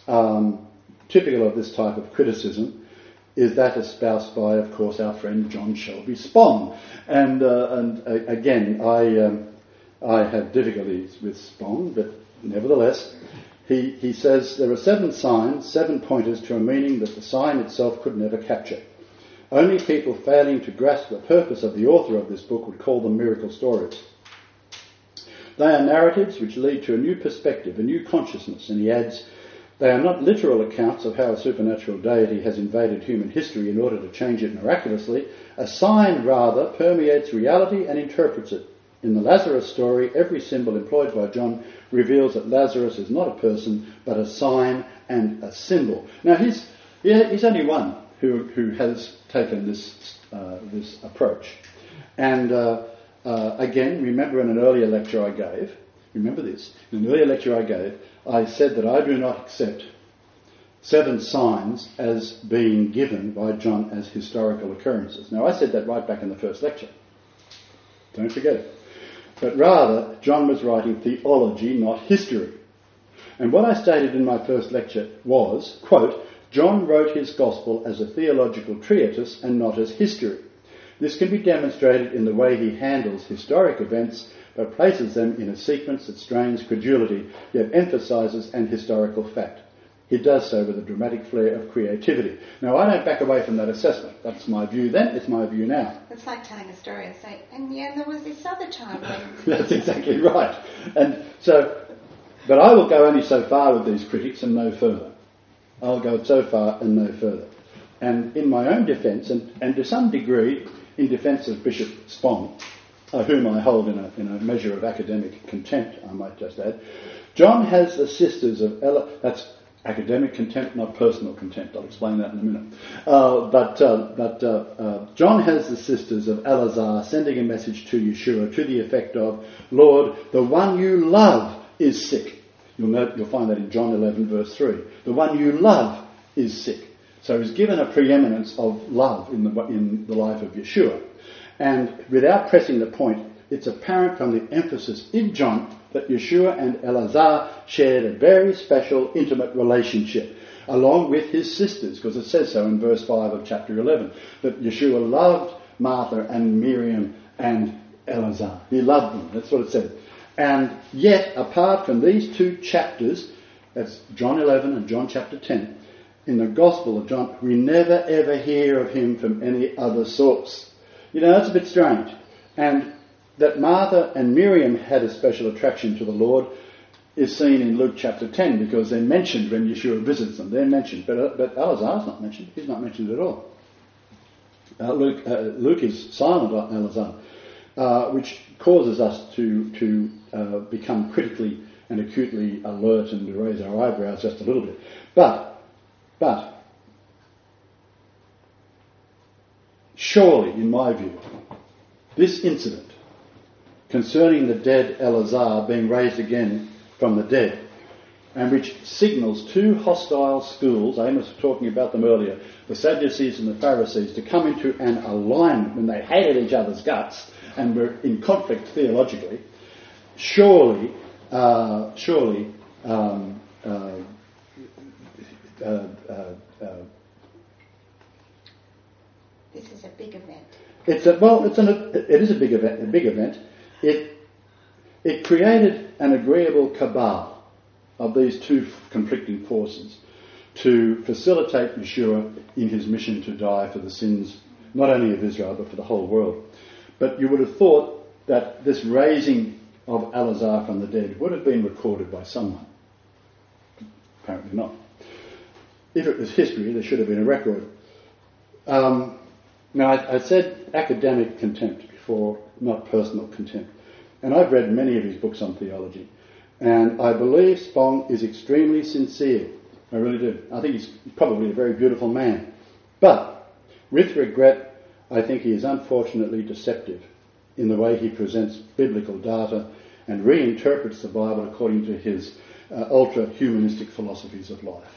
Speaker 1: typical of this type of criticism is that espoused by, of course, our friend John Shelby Spong. And again, I have difficulties with Spong, but nevertheless, he says there are 7 signs, 7 pointers to a meaning that the sign itself could never capture. Only people failing to grasp the purpose of the author of this book would call them miracle stories. They are narratives which lead to a new perspective, a new consciousness, and he adds, they are not literal accounts of how a supernatural deity has invaded human history in order to change it miraculously. A sign, rather, permeates reality and interprets it. In the Lazarus story, every symbol employed by John reveals that Lazarus is not a person, but a sign and a symbol. Now, he's only one who has taken this approach. And again, remember in an earlier lecture I gave, remember this, in an earlier lecture I gave, I said that I do not accept 7 signs as being given by John as historical occurrences. Now, I said that right back in the first lecture. Don't forget it. But rather, John was writing theology, not history. And what I stated in my first lecture was, quote, John wrote his gospel as a theological treatise and not as history. This can be demonstrated in the way he handles historic events, but places them in a sequence that strains credulity, yet emphasises an historical fact. He does so with a dramatic flair of creativity. Now, I don't back away from that assessment. That's my view then, it's my view now.
Speaker 4: It's like telling a story and saying, and yeah, there was this other time when...
Speaker 1: That's exactly right. And so, but I will go only so far with these critics and no further. I'll go so far and no further. And in my own defence, and to some degree in defence of Bishop Spong, whom I hold in a measure of academic contempt, I might just add, John has the sisters of Academic contempt, not personal contempt. I'll explain that in a minute. John has the sisters of Eleazar sending a message to Yeshua to the effect of, Lord, the one you love is sick. You'll find that in John 11 verse 3. The one you love is sick. So he's given a preeminence of love in the life of Yeshua. And without pressing the point, it's apparent from the emphasis in John that Yeshua and Eleazar shared a very special, intimate relationship, along with his sisters, because it says so in verse 5 of chapter 11, that Yeshua loved Martha and Miriam and Eleazar. He loved them. That's what it said. And yet, apart from these two chapters, that's John 11 and John chapter 10, in the Gospel of John, we never ever hear of him from any other source. You know, that's a bit strange. And that Martha and Miriam had a special attraction to the Lord is seen in Luke chapter 10, because they're mentioned when Yeshua visits them. They're mentioned, but Eleazar's not mentioned. He's not mentioned at all. Luke is silent on Eleazar, which causes us to become critically and acutely alert and to raise our eyebrows just a little bit. But surely, in my view, this incident concerning the dead Eleazar being raised again from the dead, and which signals two hostile schools, Amos was talking about them earlier, the Sadducees and the Pharisees, to come into an alignment when they hated each other's guts and were in conflict theologically, surely
Speaker 4: this is a big event.
Speaker 1: It is a big event. It created an agreeable cabal of these two conflicting forces to facilitate Yeshua in his mission to die for the sins not only of Israel but for the whole world. But you would have thought that this raising of Eleazar from the dead would have been recorded by someone. Apparently not. If it was history, there should have been a record. Now, I said academic contempt before, not personal contempt. And I've read many of his books on theology. And I believe Spong is extremely sincere. I really do. I think he's probably a very beautiful man. But, with regret, I think he is unfortunately deceptive in the way he presents biblical data and reinterprets the Bible according to his ultra-humanistic philosophies of life.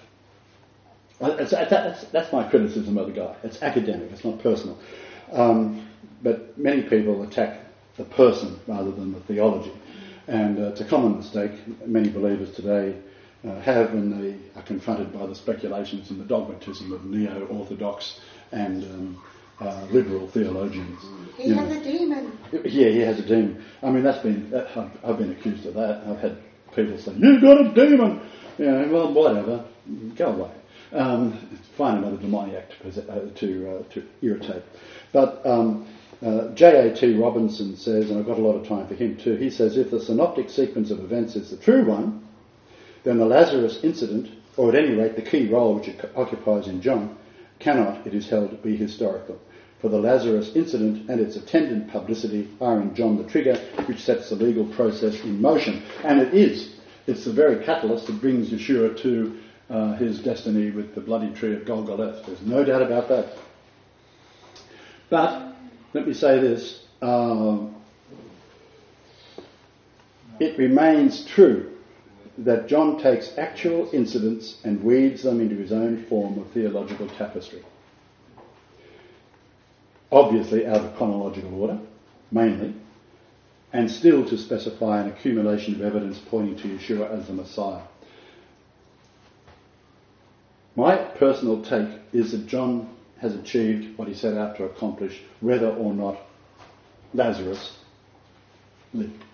Speaker 1: That's my criticism of the guy. It's academic, it's not personal. But many people attack the person rather than the theology. And it's a common mistake many believers today have when they are confronted by the speculations and the dogmatism of neo-orthodox and liberal theologians.
Speaker 4: He has a demon.
Speaker 1: Yeah, he has a demon. I mean, I've been accused of that. I've had people say, "You've got a demon." You know, well, whatever. Go away. Find another demoniac to irritate. But J.A.T. Robinson says, and I've got a lot of time for him too, he says, if the synoptic sequence of events is the true one, then the Lazarus incident, or at any rate the key role which it occupies in John, cannot, it is held, be historical. For the Lazarus incident and its attendant publicity are in John the trigger which sets the legal process in motion. And it is. It's the very catalyst that brings Yeshua to his destiny with the bloody tree of Golgotha. There's no doubt about that. But let me say this. It remains true that John takes actual incidents and weaves them into his own form of theological tapestry. Obviously out of chronological order, mainly, and still to specify an accumulation of evidence pointing to Yeshua as the Messiah. My personal take is that John has achieved what he set out to accomplish, whether or not Lazarus lived.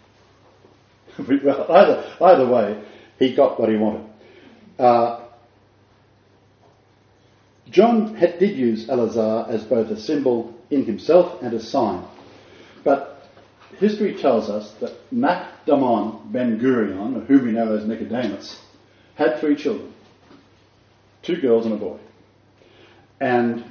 Speaker 1: Either way, he got what he wanted. John did use Eleazar as both a symbol in himself and a sign. But history tells us that Nakdamon ben Gurion, whom we know as Nicodemus, had 3 children. 2 girls and a boy. And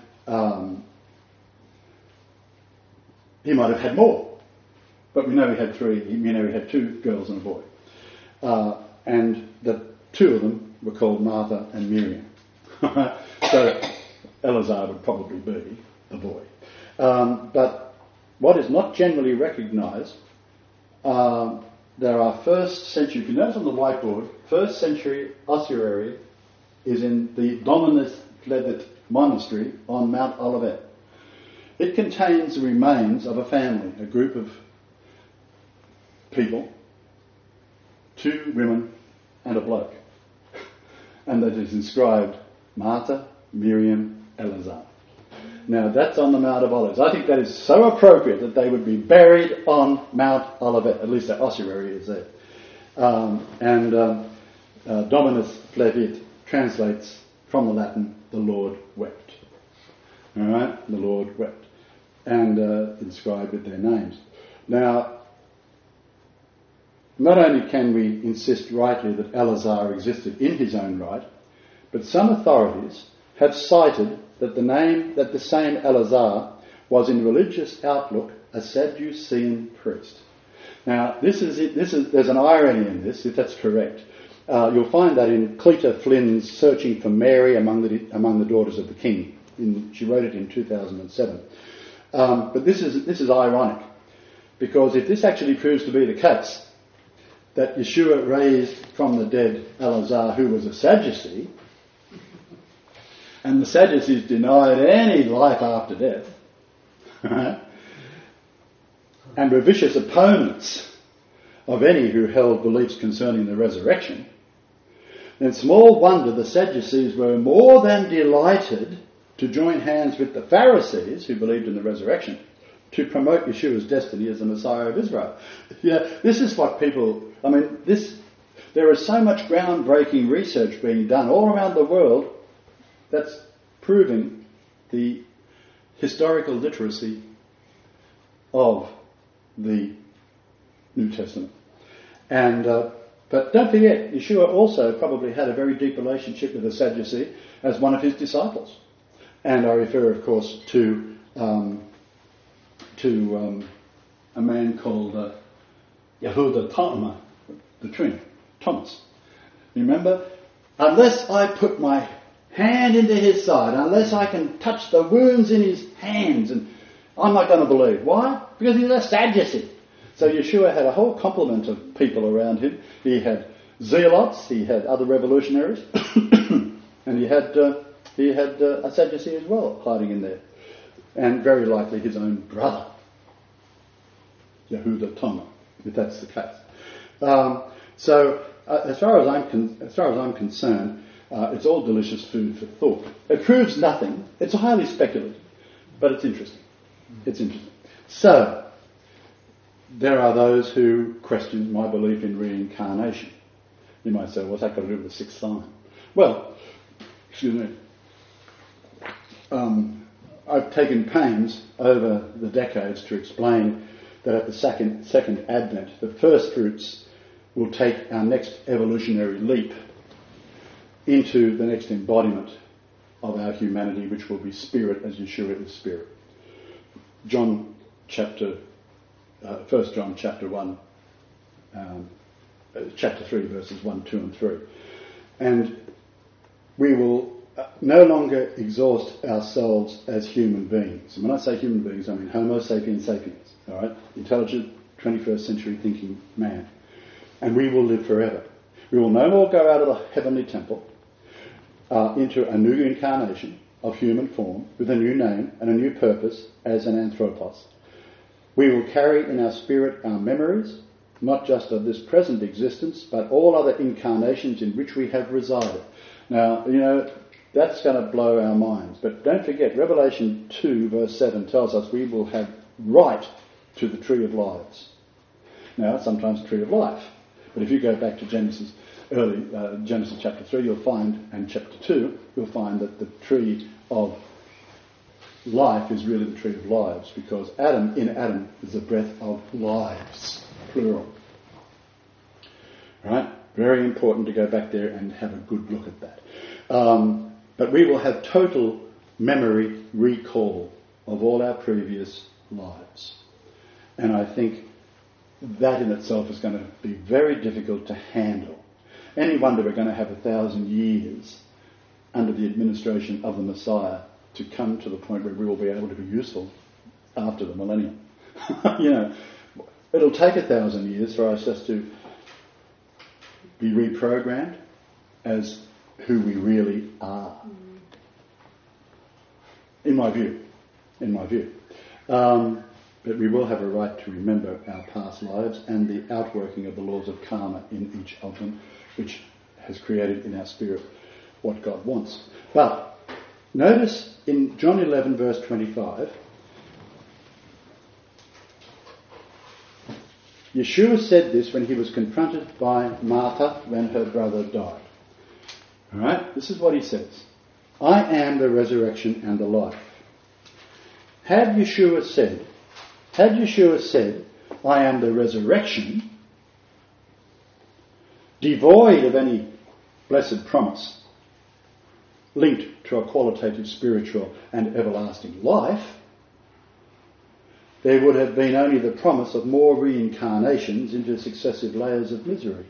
Speaker 1: he might have had more. But we know he had 3. We know he had 2 girls and a boy. And that 2 of them were called Martha and Miriam. So Eleazar would probably be the boy. But what is not generally recognised, there are first century, if you notice on the whiteboard, first century ossuary is in the Dominus Flevit monastery on Mount Olivet. It contains the remains of a family, a group of people, 2 women and a bloke. And that is inscribed Martha, Miriam, Eleazar. Now that's on the Mount of Olives. I think that is so appropriate that they would be buried on Mount Olivet. At least that ossuary is there. Dominus Flevit translates from the Latin, the Lord wept. All right, the Lord wept. And inscribed with their names. Now, not only can we insist rightly that Eleazar existed in his own right, but some authorities have cited that the same Eleazar was in religious outlook a Sadducean priest. Now, there's an irony in this, if that's correct. You'll find that in Cleta Flynn's Searching for Mary among the Daughters of the King. She wrote it in 2007. But this is ironic, because if this actually proves to be the case, that Yeshua raised from the dead Eleazar, who was a Sadducee, and the Sadducees denied any life after death, and were vicious opponents of any who held beliefs concerning the resurrection, then small wonder the Sadducees were more than delighted to join hands with the Pharisees, who believed in the resurrection, to promote Yeshua's destiny as the Messiah of Israel. This is what people... there is so much groundbreaking research being done all around the world that's proving the historical literacy of the New Testament. But don't forget, Yeshua also probably had a very deep relationship with the Sadducee as one of his disciples. And I refer, of course, to a man called Yehuda the twin, Thomas. Remember? Unless I put my hand into his side, unless I can touch the wounds in his hands, and I'm not going to believe. Why? Because he's a Sadducee. So Yeshua had a whole complement of people around him. He had zealots, he had other revolutionaries, and he had a Sadducee as well hiding in there, and very likely his own brother, Yehuda Toma, if that's the case. As far as I'm concerned, it's all delicious food for thought. It proves nothing. It's highly speculative, but it's interesting. It's interesting. So, there are those who question my belief in reincarnation. You might say, what's that got to do with the sixth sign? Well, excuse me. I've taken pains over the decades to explain that at the second advent, the first fruits will take our next evolutionary leap into the next embodiment of our humanity, which will be spirit, as Yeshua is spirit. 1 John chapter 1, chapter 3, verses 1, 2 and 3. And we will no longer exhaust ourselves as human beings. And when I say human beings, I mean Homo sapiens sapiens, all right? Intelligent, 21st century thinking man. And we will live forever. We will no more go out of the heavenly temple into a new incarnation of human form with a new name and a new purpose as an anthropos. We will carry in our spirit our memories, not just of this present existence, but all other incarnations in which we have resided. Now, that's going to blow our minds. But don't forget, Revelation 2 verse 7 tells us we will have right to the tree of lives. Now, sometimes tree of life. But if you go back to Genesis chapter 3, you'll find, and chapter 2, you'll find that the tree of life is really the tree of lives, because in Adam is the breath of lives, plural. Right? Very important to go back there and have a good look at that. But we will have total memory recall of all our previous lives. And I think that in itself is going to be very difficult to handle. any wonder we're going to have 1,000 years under the administration of the Messiah to come to the point where we will be able to be useful after the millennium. It'll take 1,000 years for us just to be reprogrammed as who we really are. In my view. But we will have a right to remember our past lives and the outworking of the laws of karma in each of them, which has created in our spirit what God wants. But notice in John 11 verse 25, Yeshua said this when he was confronted by Martha when her brother died. Alright, this is what he says. I am the resurrection and the life. Had Yeshua said, I am the resurrection, devoid of any blessed promise, linked to a qualitative spiritual and everlasting life, there would have been only the promise of more reincarnations into successive layers of misery.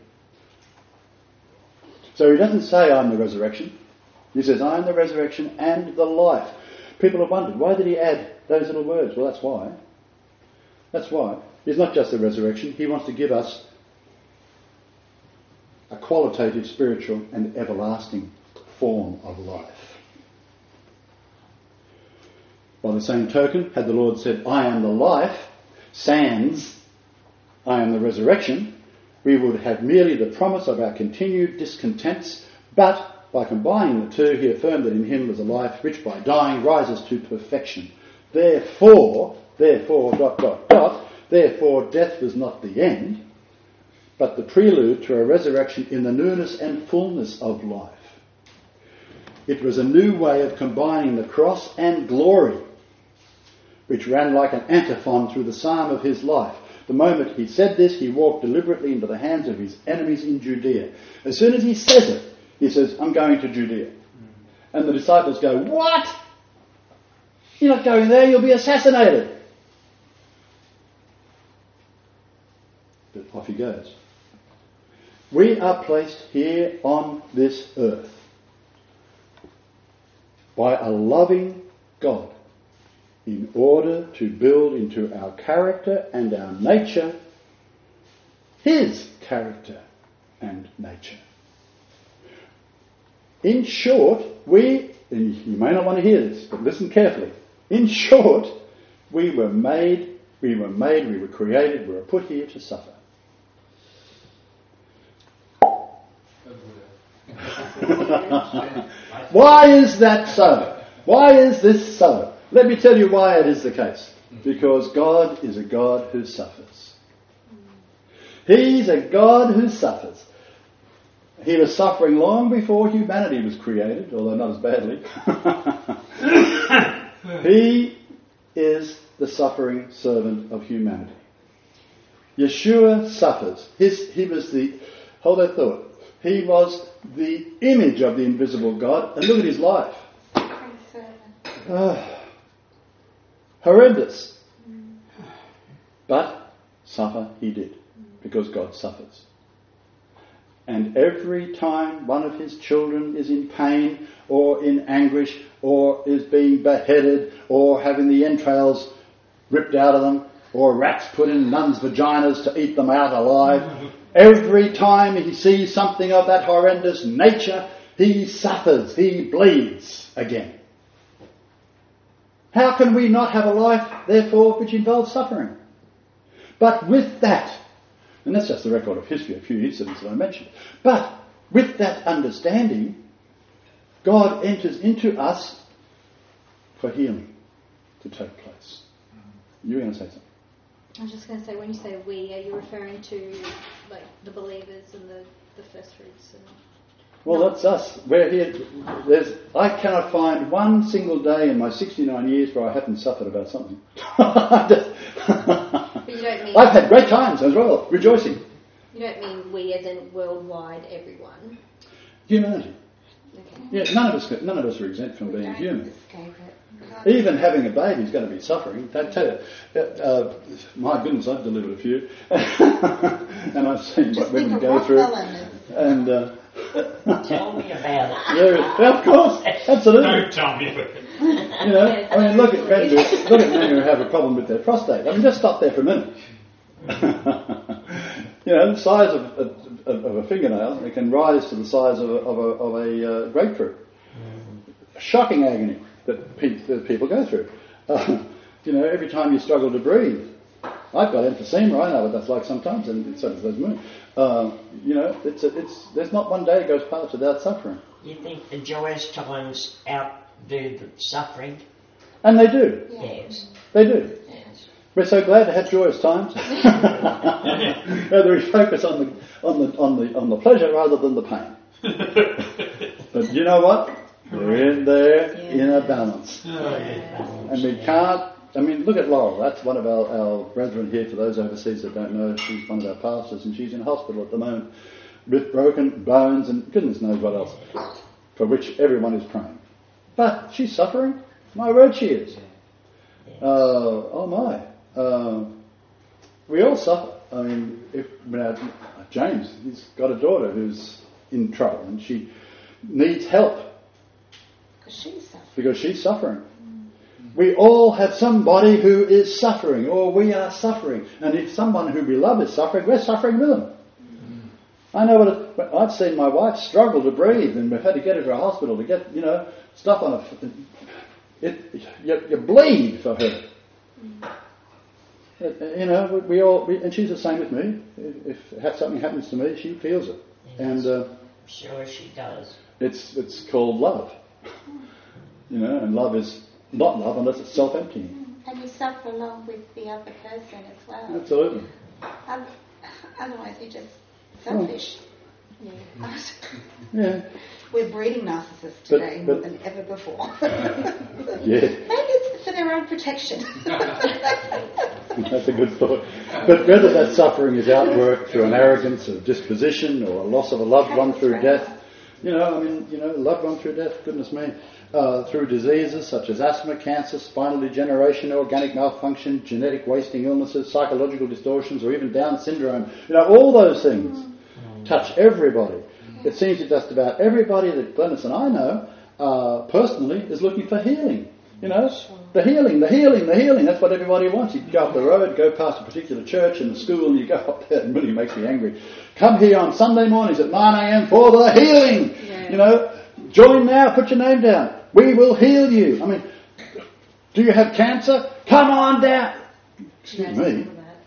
Speaker 1: So he doesn't say, I'm the resurrection. He says, I am the resurrection and the life. People have wondered, why did he add those little words? Well, that's why. That's why. He's not just the resurrection. He wants to give us a qualitative, spiritual and everlasting form of life. By the same token, had the Lord said, I am the life, sans, I am the resurrection, we would have merely the promise of our continued discontents, but by combining the two, he affirmed that in him was a life which by dying rises to perfection. Therefore, death was not the end, but the prelude to a resurrection in the newness and fullness of life. It was a new way of combining the cross and glory, which ran like an antiphon through the psalm of his life. The moment he said this, he walked deliberately into the hands of his enemies in Judea. As soon as he says it, he says, I'm going to Judea. And the disciples go, what? You're not going there, you'll be assassinated. But off he goes. We are placed here on this earth by a loving God in order to build into our character and our nature his character and nature. In short, and you may not want to hear this, but listen carefully. In short, we were created, we were put here to suffer. Why is that so? Why is this so? Let me tell you why it is the case. Because God is a God who suffers. He's a God who suffers. He was suffering long before humanity was created, although not as badly. He is the suffering servant of humanity. Yeshua suffers. Hold that thought. He was the image of the invisible God, and look at his life. Horrendous. But suffer he did, because God suffers. And every time one of his children is in pain or in anguish or is being beheaded or having the entrails ripped out of them or rats put in nuns' vaginas to eat them out alive, every time he sees something of that horrendous nature, he suffers, he bleeds again. How can we not have a life, therefore, which involves suffering? But with that, and that's just the record of history, a few incidents that I mentioned. But with that understanding, God enters into us for healing to take place. You were going to say something?
Speaker 6: I was just going to say, when you say we, are you referring to like the believers and the first fruits?
Speaker 1: Well, that's us. We're here. I cannot find one single day in my 69 years where I haven't suffered about something.
Speaker 6: But you don't mean...
Speaker 1: I've had great times as well, rejoicing.
Speaker 6: You don't mean we as in worldwide, everyone?
Speaker 1: Humanity.
Speaker 6: Okay.
Speaker 1: Yeah, none of us are exempt from being human. Even having a baby is going to be suffering. I tell you, my goodness, I've delivered a few, and I've seen what women go through. And
Speaker 2: Tell me about it.
Speaker 1: yeah, of course, absolutely.
Speaker 5: Don't tell me about it.
Speaker 1: You know, I mean, look at men who have a problem with their prostate. I mean, just stop there for a minute. You know, the size of a fingernail, it can rise to the size of a grapefruit. Shocking agony that people go through. You know, every time you struggle to breathe. I've got emphysema, I know what that's like sometimes, and so does me. You know, there's not one day goes past without suffering.
Speaker 2: You think the joyous times outdo the suffering?
Speaker 1: And they do.
Speaker 2: Yes.
Speaker 1: They do.
Speaker 2: Yes.
Speaker 1: We're so glad to have joyous times. Rather we focus on the pleasure rather than the pain. But you know what? We're in there in a balance. And we can't. I mean, look at Laurel. That's one of our brethren here. For those overseas that don't know, she's one of our pastors, and she's in hospital at the moment with broken bones and goodness knows what else, for which everyone is praying. But she's suffering. My word, she is. Oh my. We all suffer. I mean, James, he's got a daughter who's in trouble, and she needs help because she's suffering. We all have somebody who is suffering, or we are suffering. And if someone who we love is suffering, we're suffering with them. I know I've seen my wife struggle to breathe, and we've had to get her to a hospital to get, stuff on her. You bleed for her. We all, and she's the same with me. If something happens to me, she feels it.
Speaker 2: Yes.
Speaker 1: And
Speaker 2: sure she does.
Speaker 1: It's called love. And love is not love unless it's self-emptying.
Speaker 4: And you suffer along with the other person as well.
Speaker 1: Absolutely.
Speaker 4: Otherwise you're just selfish.
Speaker 1: Yeah.
Speaker 4: We're breeding narcissists today more than ever before.
Speaker 1: Yeah.
Speaker 4: Maybe it's for their own protection.
Speaker 1: That's a good thought. But whether that suffering is outworked through an arrogance of disposition or a loss of a loved one through death, loved one through death, goodness me, through diseases such as asthma, cancer, spinal degeneration, organic malfunction, genetic wasting illnesses, psychological distortions, or even Down syndrome. All those things touch everybody. It seems that just about everybody that Glennis and I know personally is looking for healing. The healing. That's what everybody wants. You go up the road, go past a particular church and the school, and you go up there, and it really makes me angry. Come here on Sunday mornings at 9 a.m. for the healing. Yeah. Join now, put your name down. We will heal you. I mean, do you have cancer? Come on down. Excuse me.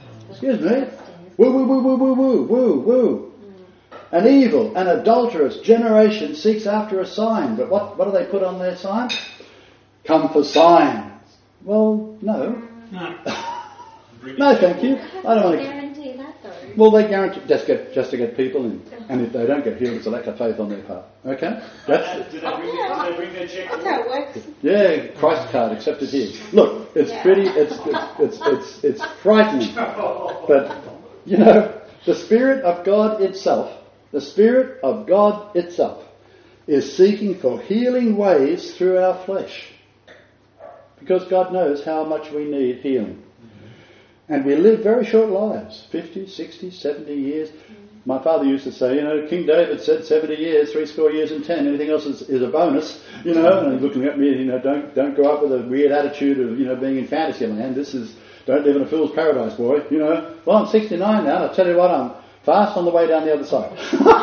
Speaker 1: Woo. An evil, an adulterous generation seeks after a sign. But what do they put on their sign? Come for signs. Well, no. No, thank you. I don't want to
Speaker 6: guarantee that though.
Speaker 1: Well, they guarantee just to get people in, and if they don't get healed, it's a lack of faith on their part. Okay,
Speaker 3: Did they bring their check?
Speaker 4: That's how it works.
Speaker 1: Yeah, Christ card accepted here. Look, it's pretty. It's frightening, but the Spirit of God itself. The Spirit of God itself is seeking for healing ways through our flesh. Because God knows how much we need healing. And we live very short lives, 50, 60, 70 years. My father used to say, King David said 70 years, 70 years and 10. Anything else is a bonus, and he's looking at me, don't grow up with a weird attitude of, being in fantasy land. Don't live in a fool's paradise, boy, Well, I'm 69 now, and I tell you what, I'm fast on the way down the other side.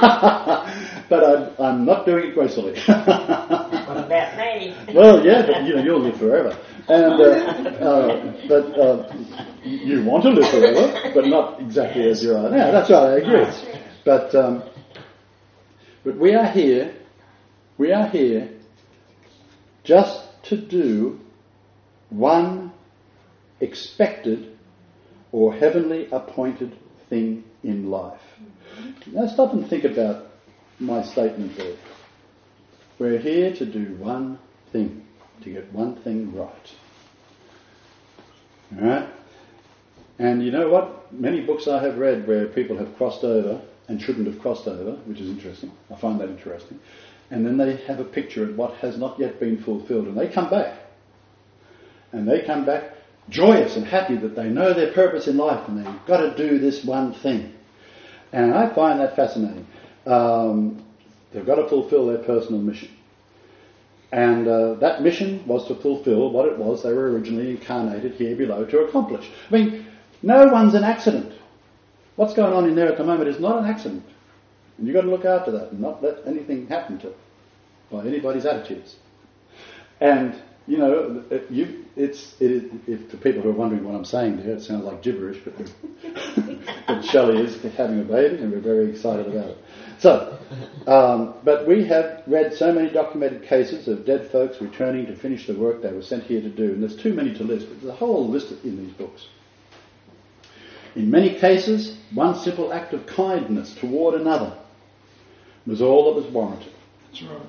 Speaker 1: But I'm not doing it gracefully.
Speaker 2: What about me?
Speaker 1: Well, yeah, but you'll live forever. And but you want to live forever, but not exactly as you are now. That's right, I agree. But we are here. We are here just to do one expected or heavenly appointed thing in life. Now stop and think about my statement there. We're here to do one thing, to get one thing right. Alright? And you know what? Many books I have read where people have crossed over and shouldn't have crossed over, which is interesting. I find that interesting. And then they have a picture of what has not yet been fulfilled. And they come back. And they come back joyous and happy that they know their purpose in life and they've got to do this one thing. And I find that fascinating. they've got to fulfill their personal mission. And that mission was to fulfill what it was they were originally incarnated here below to accomplish. I mean, no one's an accident. What's going on in there at the moment is not an accident. And you've got to look after that and not let anything happen to it by anybody's attitudes. And, you know, if to people who are wondering what I'm saying there, it sounds like gibberish, but Shelley is having a baby and we're very excited about it. So, but we have read so many documented cases of dead folks returning to finish the work they were sent here to do, and there's too many to list, but there's a whole list in these books. In many cases, one simple act of kindness toward another was all that was warranted.
Speaker 5: That's right.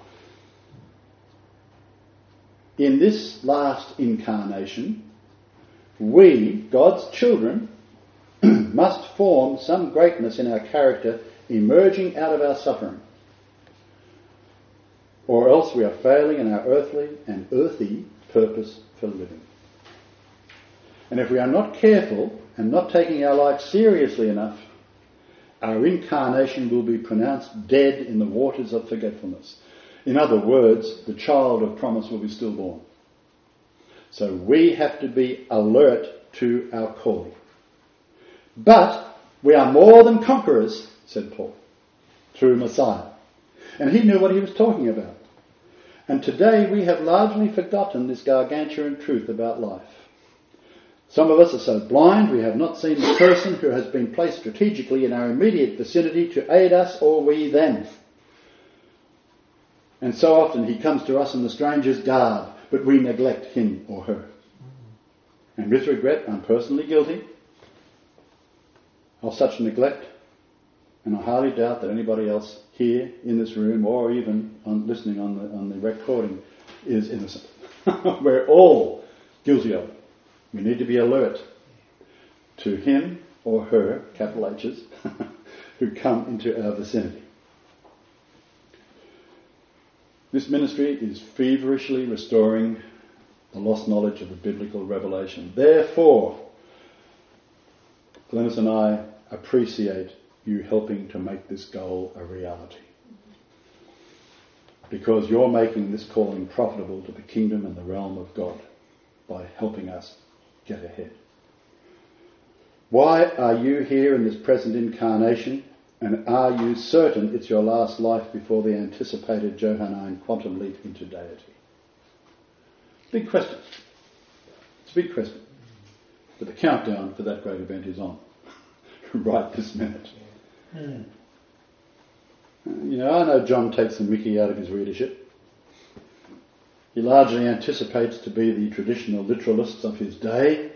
Speaker 1: In this last incarnation, we, God's children, must form some greatness in our character emerging out of our suffering. Or else we are failing in our earthy purpose for living. And if we are not careful and not taking our life seriously enough, our incarnation will be pronounced dead in the waters of forgetfulness. In other words, the child of promise will be stillborn. So we have to be alert to our calling. But we are more than conquerors, said Paul, through Messiah. And he knew what he was talking about. And today we have largely forgotten this gargantuan truth about life. Some of us are so blind we have not seen the person who has been placed strategically in our immediate vicinity to aid us or we them. And so often he comes to us in the stranger's garb, but we neglect him or her. And with regret, I'm personally guilty of such neglect, and I highly doubt that anybody else here in this room or even listening on the recording is innocent. We're all guilty of it. We need to be alert to him or her, capital H's, who come into our vicinity. This ministry is feverishly restoring the lost knowledge of the biblical revelation. Therefore, Glennis and I appreciate you helping to make this goal a reality. Because you're making this calling profitable to the kingdom and the realm of God by helping us get ahead. Why are you here in this present incarnation? And are you certain it's your last life before the anticipated Johannine quantum leap into deity? Big question. It's a big question. But the countdown for that great event is on. Right this minute. You know, I know John takes the mickey out of his readership. He largely anticipates to be the traditional literalists of his day.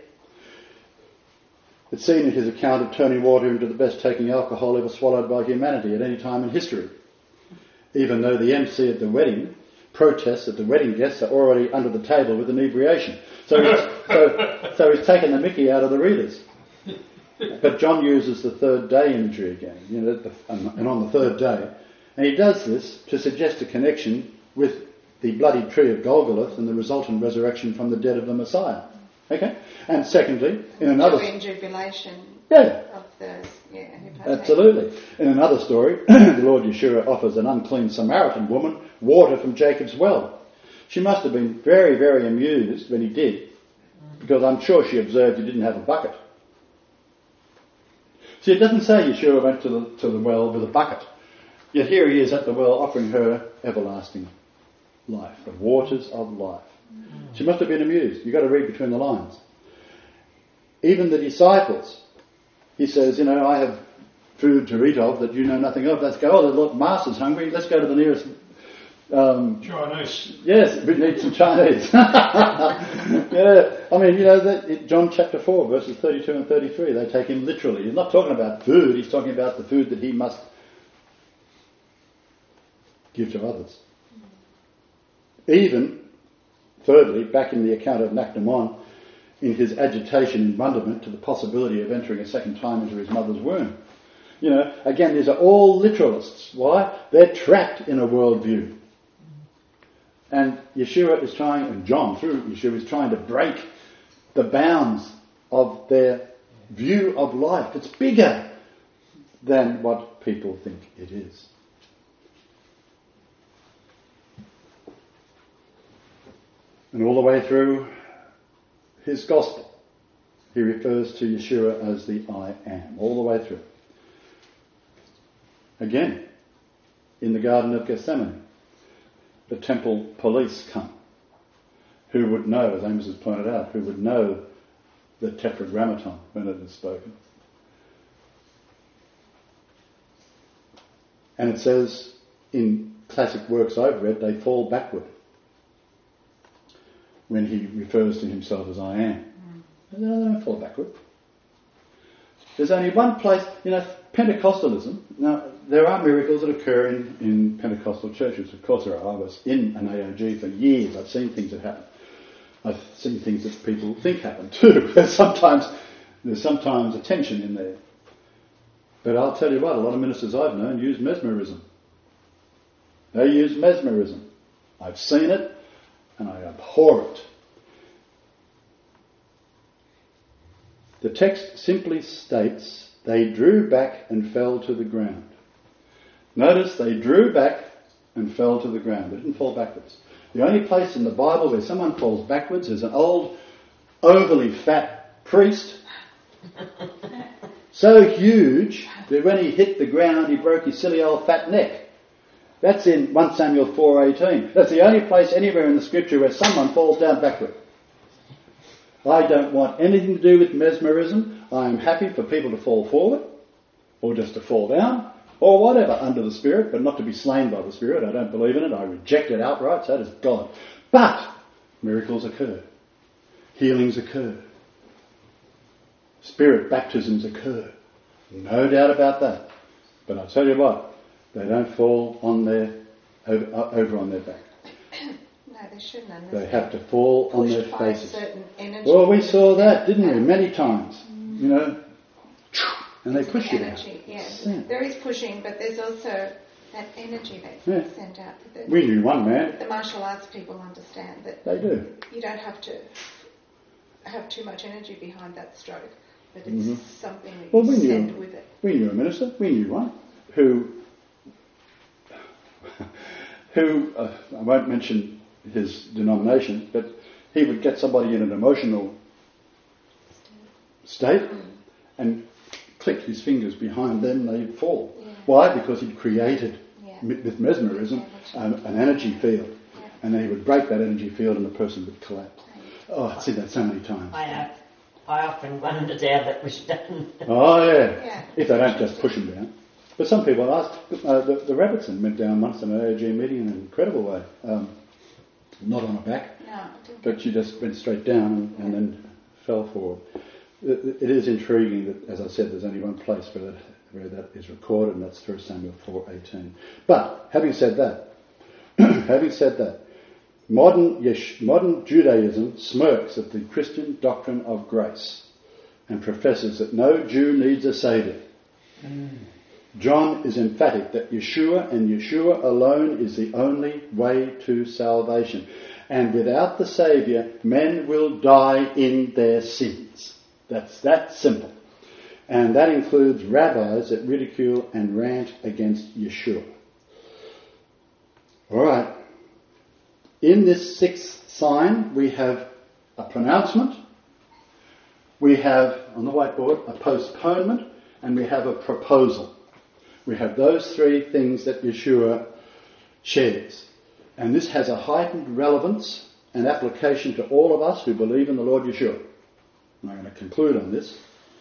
Speaker 1: It's seen in his account of turning water into the best taking alcohol ever swallowed by humanity at any time in history. Even though the MC at the wedding protests that the wedding guests are already under the table with inebriation. So he's taken the mickey out of the readers. But John uses the third day imagery again, you know, and on the third day. And he does this to suggest a connection with the bloody tree of Golgotha and the resultant resurrection from the dead of the Messiah. Okay? And secondly, in another...
Speaker 4: Joy and jubilation
Speaker 1: Yeah.
Speaker 4: of the... Yeah,
Speaker 1: Absolutely. In another story, the Lord Yeshua offers an unclean Samaritan woman water from Jacob's well. She must have been very, very amused when he did, because I'm sure she observed he didn't have a bucket. See, it doesn't say Yeshua went to the well with a bucket. Yet here he is at the well offering her everlasting life, the waters of life. She must have been amused. You've got to read between the lines. Even the disciples, he says, you know, I have food to eat of that you know nothing of. Let's go. Oh, the master's hungry. Let's go to the nearest...
Speaker 5: Chinese.
Speaker 1: Yes, we need some Chinese. Yeah, I mean, you know, John chapter 4, verses 32 and 33, they take him literally. He's not talking about food, he's talking about the food that he must give to others. Even, thirdly, back in the account of Nactamon, in his agitation and wonderment to the possibility of entering a second time into his mother's womb. You know, again, these are all literalists. Why? They're trapped in a worldview. And Yeshua is trying, and John through Yeshua is trying to break the bounds of their view of life. It's bigger than what people think it is. And all the way through his gospel, he refers to Yeshua as the I Am, all the way through. Again, in the Garden of Gethsemane, the temple police come. Who would know, as Amos has pointed out, who would know the tetragrammaton when it is spoken? And it says, in classic works I've read, they fall backward when he refers to himself as I am. No, they don't fall backward. There's only one place, Pentecostalism. Now, there are miracles that occur in Pentecostal churches. Of course there are. I was in an AOG for years. I've seen things that happen. I've seen things that people think happen too. There's sometimes a tension in there. But I'll tell you what, a lot of ministers I've known use mesmerism. They use mesmerism. I've seen it and I abhor it. The text simply states they drew back and fell to the ground. Notice they drew back and fell to the ground. They didn't fall backwards. The only place in the Bible where someone falls backwards is an old, overly fat priest, so huge that when he hit the ground he broke his silly old fat neck. That's in 1 Samuel 4:18. That's the only place anywhere in the scripture where someone falls down backward. I don't want anything to do with mesmerism. I am happy for people to fall forward, or just to fall down, or whatever, under the Spirit, but not to be slain by the Spirit. I don't believe in it. I reject it outright. So does God. But miracles occur. Healings occur. Spirit baptisms occur. No doubt about that. But I tell you what, they don't fall on over on their back.
Speaker 4: No, they shouldn't.
Speaker 1: They have to fall on their faces.
Speaker 4: Certain energy.
Speaker 1: Well, we saw that, didn't we? Many times. And they push you out.
Speaker 4: Yes. Yeah. There is pushing, but there's also that energy that's sent out.
Speaker 1: We knew one man.
Speaker 4: The martial arts people understand that.
Speaker 1: They do.
Speaker 4: You don't have to have too much energy behind that stroke, but it's something that you send with it.
Speaker 1: We knew a minister. We knew one who I won't mention his denomination, but he would get somebody in an emotional state and click his fingers behind them, they'd fall. Yeah. Why? Because he'd created, with mesmerism, an energy field. Yeah. And then he would break that energy field and the person would collapse. Oh, I've seen that so many times.
Speaker 2: I often wondered how that was done.
Speaker 1: Oh, yeah. If they don't just push him down. But some people ask, the Robertson went down once in an AOG meeting in an incredible way. Not on her back, but she just went straight down and then fell forward. It is intriguing that, as I said, there's only one place where that is recorded, and that's 1 Samuel 4:18. But having said that, modern Judaism smirks at the Christian doctrine of grace and professes that no Jew needs a saviour. John is emphatic that Yeshua and Yeshua alone is the only way to salvation. And without the Saviour, men will die in their sins. That's that simple. And that includes rabbis that ridicule and rant against Yeshua. Alright. In this sixth sign, we have a pronouncement, we have, on the whiteboard, a postponement, and we have a proposal. We have those three things that Yeshua shares. And this has a heightened relevance and application to all of us who believe in the Lord Yeshua. And I'm going to conclude on this.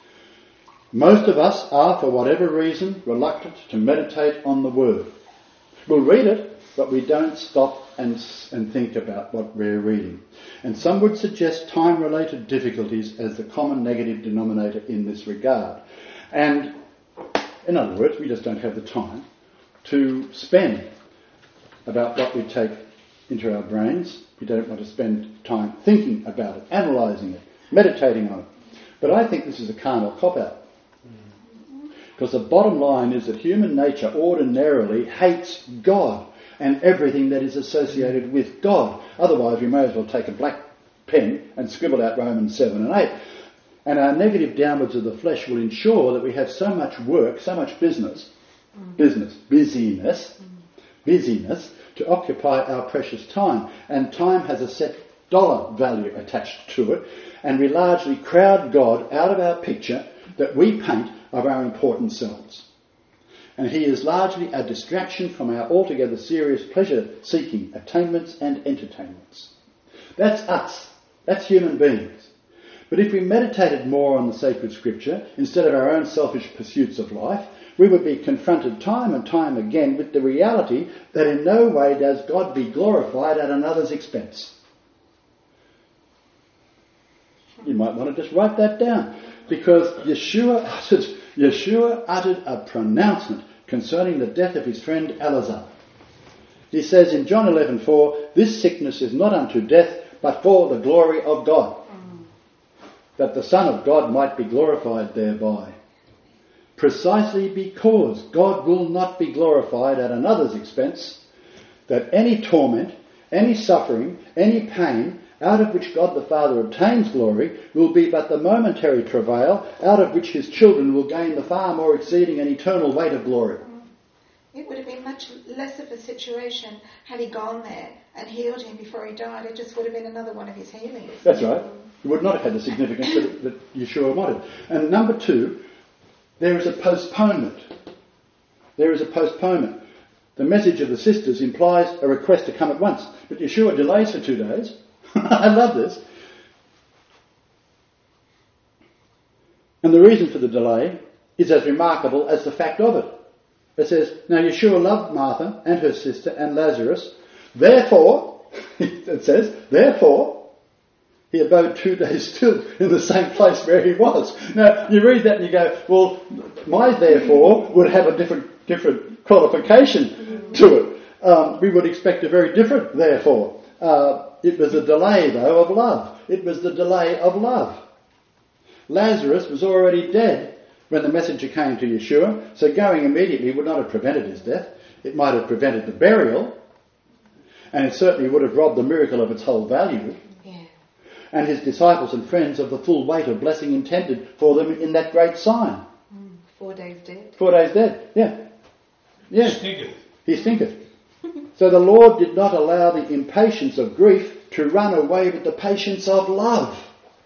Speaker 1: Most of us are, for whatever reason, reluctant to meditate on the Word. We'll read it, but we don't stop and think about what we're reading. And some would suggest time-related difficulties as the common negative denominator in this regard. And in other words, we just don't have the time to spend about what we take into our brains. We don't want to spend time thinking about it, analysing it, meditating on it. But I think this is a carnal cop-out. Because the bottom line is that human nature ordinarily hates God and everything that is associated with God. Otherwise, we may as well take a black pen and scribble out Romans 7 and 8. And our negative downwards of the flesh will ensure that we have so much work, so much busyness, to occupy our precious time. And time has a set dollar value attached to it, and we largely crowd God out of our picture that we paint of our important selves. And he is largely a distraction from our altogether serious pleasure-seeking attainments and entertainments. That's us. That's human beings. But if we meditated more on the sacred scripture, instead of our own selfish pursuits of life, we would be confronted time and time again with the reality that in no way does God be glorified at another's expense. You might want to just write that down, because Yeshua uttered a pronouncement concerning the death of his friend Elazar. He says in John 11:4, "This sickness is not unto death, but for the glory of God, that the Son of God might be glorified thereby." Precisely because God will not be glorified at another's expense, that any torment, any suffering, any pain, out of which God the Father obtains glory, will be but the momentary travail, out of which his children will gain the far more exceeding and eternal weight of glory.
Speaker 4: It would have been much less of a situation had he gone there and healed him before he died. It just would have been another one of his healings.
Speaker 1: That's right. It would not have had the significance that Yeshua wanted. And number two, there is a postponement. There is a postponement. The message of the sisters implies a request to come at once. But Yeshua delays for 2 days. I love this. And the reason for the delay is as remarkable as the fact of it. It says, now Yeshua loved Martha and her sister and Lazarus. Therefore, it says, therefore, he abode 2 days still in the same place where he was. Now, you read that and you go, well, my therefore would have a different qualification to it. We would expect a very different therefore. It was a delay, though, of love. It was the delay of love. Lazarus was already dead when the messenger came to Yeshua, so going immediately would not have prevented his death. It might have prevented the burial, and it certainly would have robbed the miracle of its whole value.
Speaker 4: Yeah.
Speaker 1: And his disciples and friends of the full weight of blessing intended for them in that great sign.
Speaker 4: 4 days dead.
Speaker 1: 4 days dead, yeah. Yeah.
Speaker 5: Stinketh.
Speaker 1: He stinketh. So the Lord did not allow the impatience of grief to run away with the patience of love.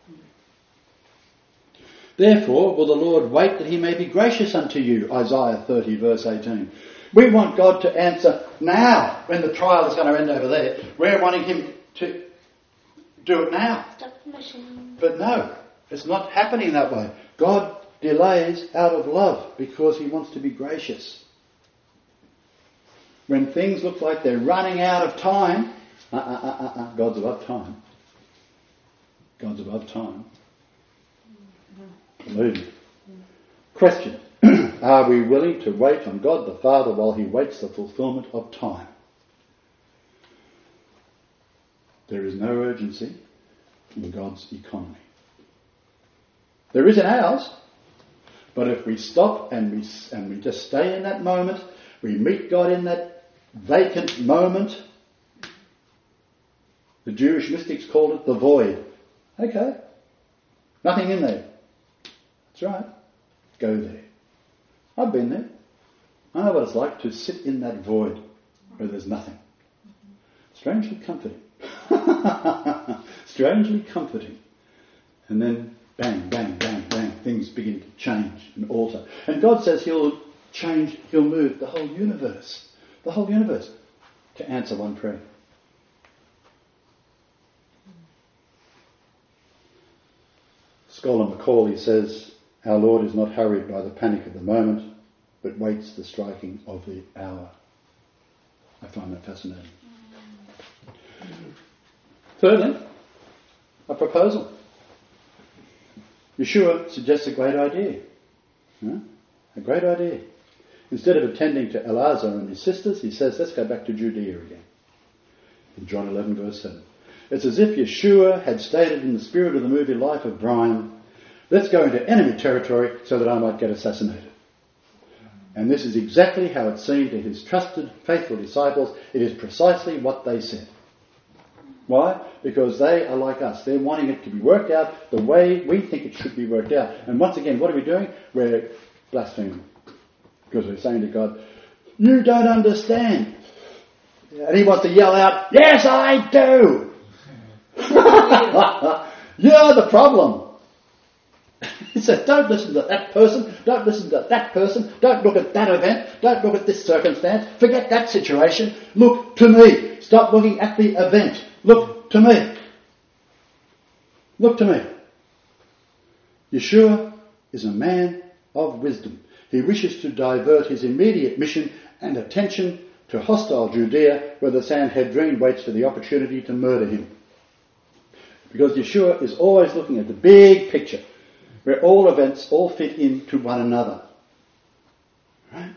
Speaker 1: Therefore will the Lord wait that he may be gracious unto you, Isaiah 30 verse 18. We want God to answer now when the trial is going to end over there. We're wanting him to do it now.
Speaker 4: Stop the machine.
Speaker 1: But no, it's not happening that way. God delays out of love because he wants to be gracious. When things look like they're running out of time, God's above time. God's above time. Believe me. Question. Are we willing to wait on God the Father while he waits the fulfillment of time? There is no urgency in God's economy. There is in ours, but if we stop and we just stay in that moment, we meet God in that vacant moment. The Jewish mystics called it the void. Okay. Nothing in there. That's right. Go there. I've been there. I know what it's like to sit in that void where there's nothing. Strangely comforting. Strangely comforting. And then bang, bang, bang, bang, things begin to change and alter. And God says he'll move the whole universe to answer one prayer. Scholar Macaulay says, our Lord is not hurried by the panic of the moment, but waits the striking of the hour. I find that fascinating. Thirdly, a proposal. Yeshua suggests a great idea. A great idea. Instead of attending to Elazar and his sisters, he says, let's go back to Judea again. In John 11 verse 7. It's as if Yeshua had stated in the spirit of the movie Life of Brian, let's go into enemy territory so that I might get assassinated. And this is exactly how it seemed to his trusted, faithful disciples. It is precisely what they said. Why? Because they are like us. They're wanting it to be worked out the way we think it should be worked out. And once again, what are we doing? We're blaspheming. Because we're saying to God, you don't understand. And he wants to yell out, yes, I do. You're the problem. He said, don't listen to that person, don't listen to that person, don't look at that event, don't look at this circumstance, forget that situation, look to me. Stop looking at the event. Look to me. Look to me. Yeshua is a man of wisdom. He wishes to divert his immediate mission and attention to hostile Judea, where the Sanhedrin waits for the opportunity to murder him. Because Yeshua is always looking at the big picture, where all events all fit into one another. Right?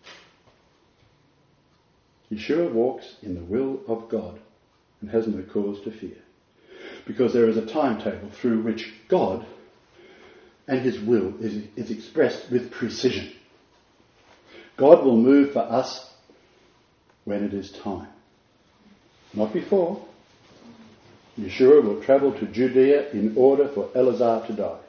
Speaker 1: Yeshua walks in the will of God and has no cause to fear. Because there is a timetable through which God and his will is expressed with precision. God will move for us when it is time. Not before. Yeshua will travel to Judea in order for Eleazar to die.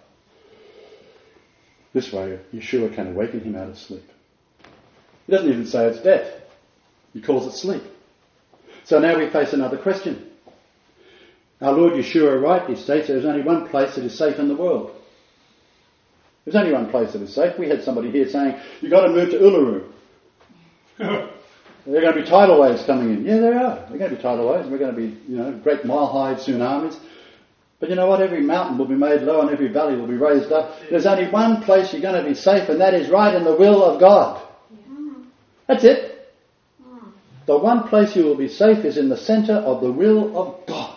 Speaker 1: This way, Yeshua can awaken him out of sleep. He doesn't even say it's death. He calls it sleep. So now we face another question. Our Lord Yeshua rightly states there is only one place that is safe in the world. There's only one place that is safe. We had somebody here saying, you've got to move to Uluru. There are going to be tidal waves coming in. Yeah, there are. There are going to be tidal waves. We're going to be, great mile-high tsunamis. But you know what? Every mountain will be made low and every valley will be raised up. There's only one place you're going to be safe, and that is right in the will of God. That's it. The one place you will be safe is in the centre of the will of God.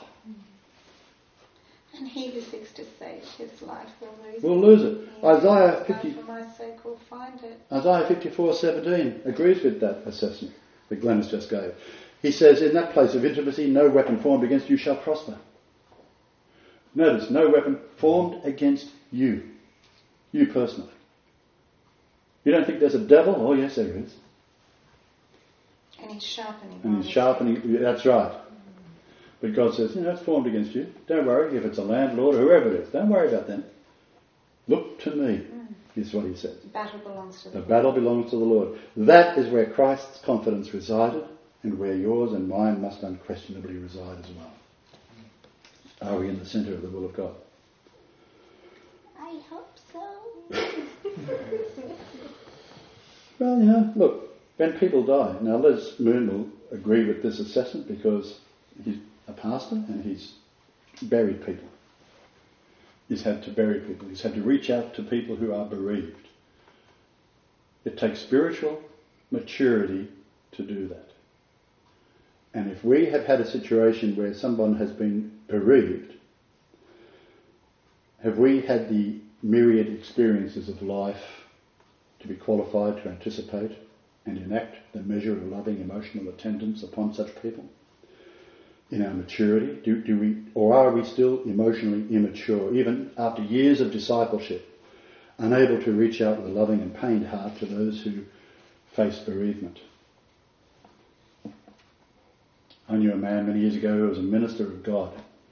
Speaker 4: And he who seeks to save his life will lose it.
Speaker 1: We'll lose it.
Speaker 4: Isaiah 50. For my sake will find it.
Speaker 1: Isaiah 54:17 agrees with that assessment that Glennis just gave. He says, in that place of intimacy, no weapon formed against you shall prosper. Notice, no weapon formed against you. You personally. You don't think there's a devil? Oh yes, there is.
Speaker 4: And he's sharpening.
Speaker 1: And he's sharpening, that's right. But God says, it's formed against you. Don't worry if it's a landlord or whoever it is. Don't worry about them. Look to me, is what he says.
Speaker 4: The battle belongs to the Lord.
Speaker 1: The battle belongs to the Lord. That is where Christ's confidence resided and where yours and mine must unquestionably reside as well. Are we in the centre of the will of God?
Speaker 4: I hope so.
Speaker 1: Well, look, when people die, now Les Moon will agree with this assessment because he's a pastor and he's buried people. He's had to bury people. He's had to reach out to people who are bereaved. It takes spiritual maturity to do that. And if we have had a situation where someone has been bereaved, have we had the myriad experiences of life to be qualified to anticipate and enact the measure of loving emotional attendance upon such people? In our maturity, do we, or are we still emotionally immature, even after years of discipleship, unable to reach out with a loving and pained heart to those who face bereavement? I knew a man many years ago who was a minister of God.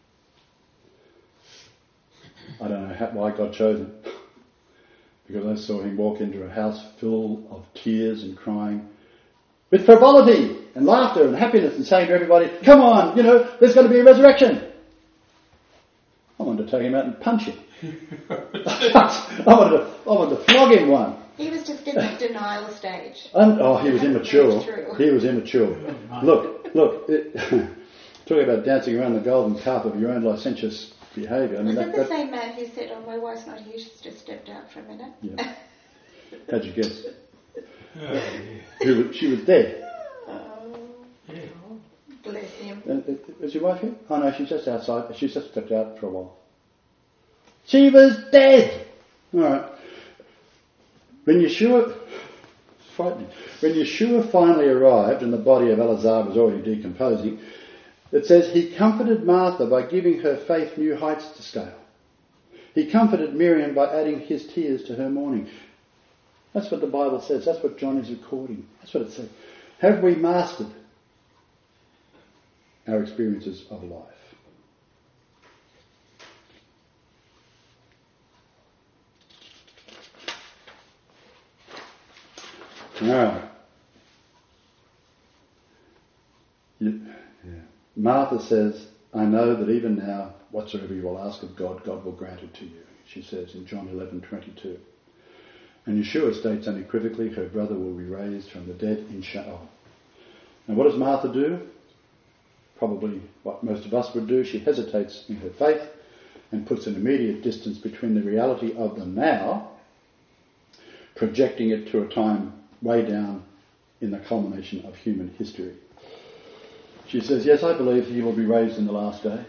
Speaker 1: I don't know why God chose him, because I saw him walk into a house full of tears and crying, with frivolity and laughter and happiness, and saying to everybody, come on, there's going to be a resurrection. I wanted to take him out and punch him. I wanted to flog him one.
Speaker 4: He was just in the denial stage.
Speaker 1: He was immature. He was immature. Look, talking about dancing around the golden carpet of your own licentious behaviour.
Speaker 4: Was it the same man who said, my wife's not here, she's just stepped out for a minute?
Speaker 1: Yeah. How'd you guess? She was dead.
Speaker 4: Bless him.
Speaker 1: Is your wife here? Oh no, she's just outside. She's just stepped out for a while. She was dead! Alright. When Yeshua finally arrived and the body of Eleazar was already decomposing, it says he comforted Martha by giving her faith new heights to scale. He comforted Miriam by adding his tears to her mourning. That's what the Bible says. That's what John is recording. That's what it says. Have we mastered our experiences of life? Alright. Martha says, I know that even now, whatsoever you will ask of God, God will grant it to you, she says in John 11:22. And Yeshua states unequivocally, her brother will be raised from the dead in Sheol. Now what does Martha do? Probably what most of us would do. She hesitates in her faith and puts an immediate distance between the reality of the now, projecting it to a time way down in the culmination of human history. She says, yes, I believe he will be raised in the last day.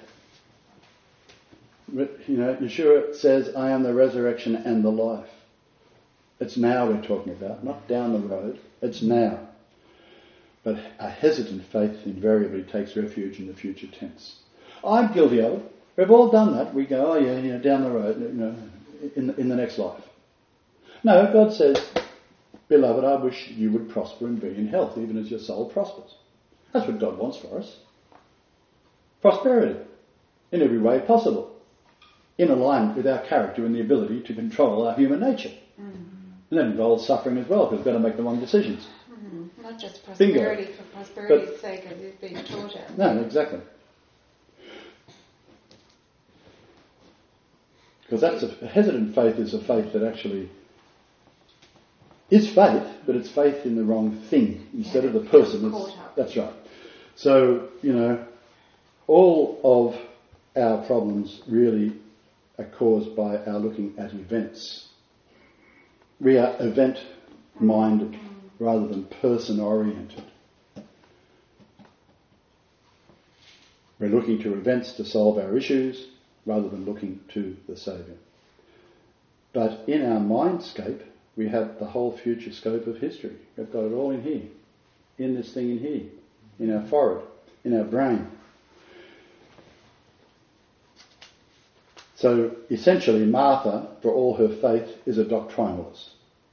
Speaker 1: But, Yeshua says, I am the resurrection and the life. It's now we're talking about, not down the road. It's now. But a hesitant faith invariably takes refuge in the future tense. I'm guilty of it. We've all done that. We go, oh yeah, down the road, in the next life. No, God says, beloved, I wish you would prosper and be in health, even as your soul prospers. That's what God wants for us. Prosperity, in every way possible, in alignment with our character and the ability to control our human nature. And that involves suffering as well, because we've got to make the wrong decisions.
Speaker 4: Not just prosperity for prosperity's sake, as it's being taught out.
Speaker 1: No, exactly. Because that's a hesitant faith is a faith that actually is faith, but it's faith in the wrong thing instead of the person. That's right. So, all of our problems really are caused by our looking at events. We are event-minded rather than person-oriented. We're looking to events to solve our issues rather than looking to the Saviour. But in our mindscape, we have the whole future scope of history. We've got it all in here, in this thing in here, in our forehead, in our brain. So essentially Martha, for all her faith, is a doctrinalist.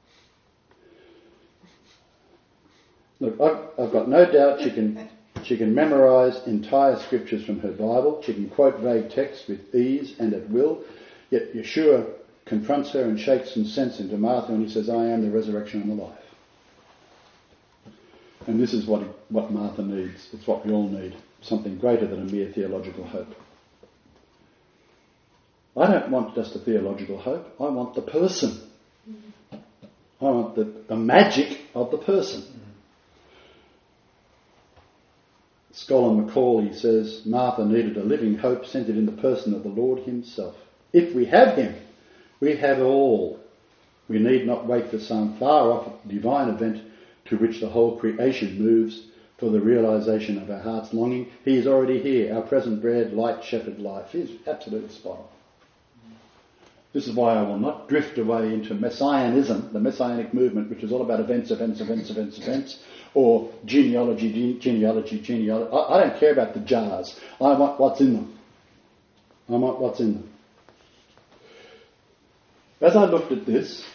Speaker 1: Look, I've got no doubt she can memorise entire scriptures from her Bible. She can quote vague texts with ease and at will. Yet Yeshua confronts her and shakes some sense into Martha when he says, I am the resurrection and the life. And this is what Martha needs. It's what we all need. Something greater than a mere theological hope. I don't want just a theological hope. I want the person. I want the magic of the person. Scholar Macaulay says, Martha needed a living hope centred in the person of the Lord himself. If we have him, we have all. We need not wait for some far-off divine event to which the whole creation moves for the realisation of our heart's longing. He is already here, our present bread, light, shepherd, life. He is absolutely spot on. This is why I will not drift away into Messianism, the Messianic movement, which is all about events, or genealogy. I don't care about the jars. I want what's in them. As I looked at this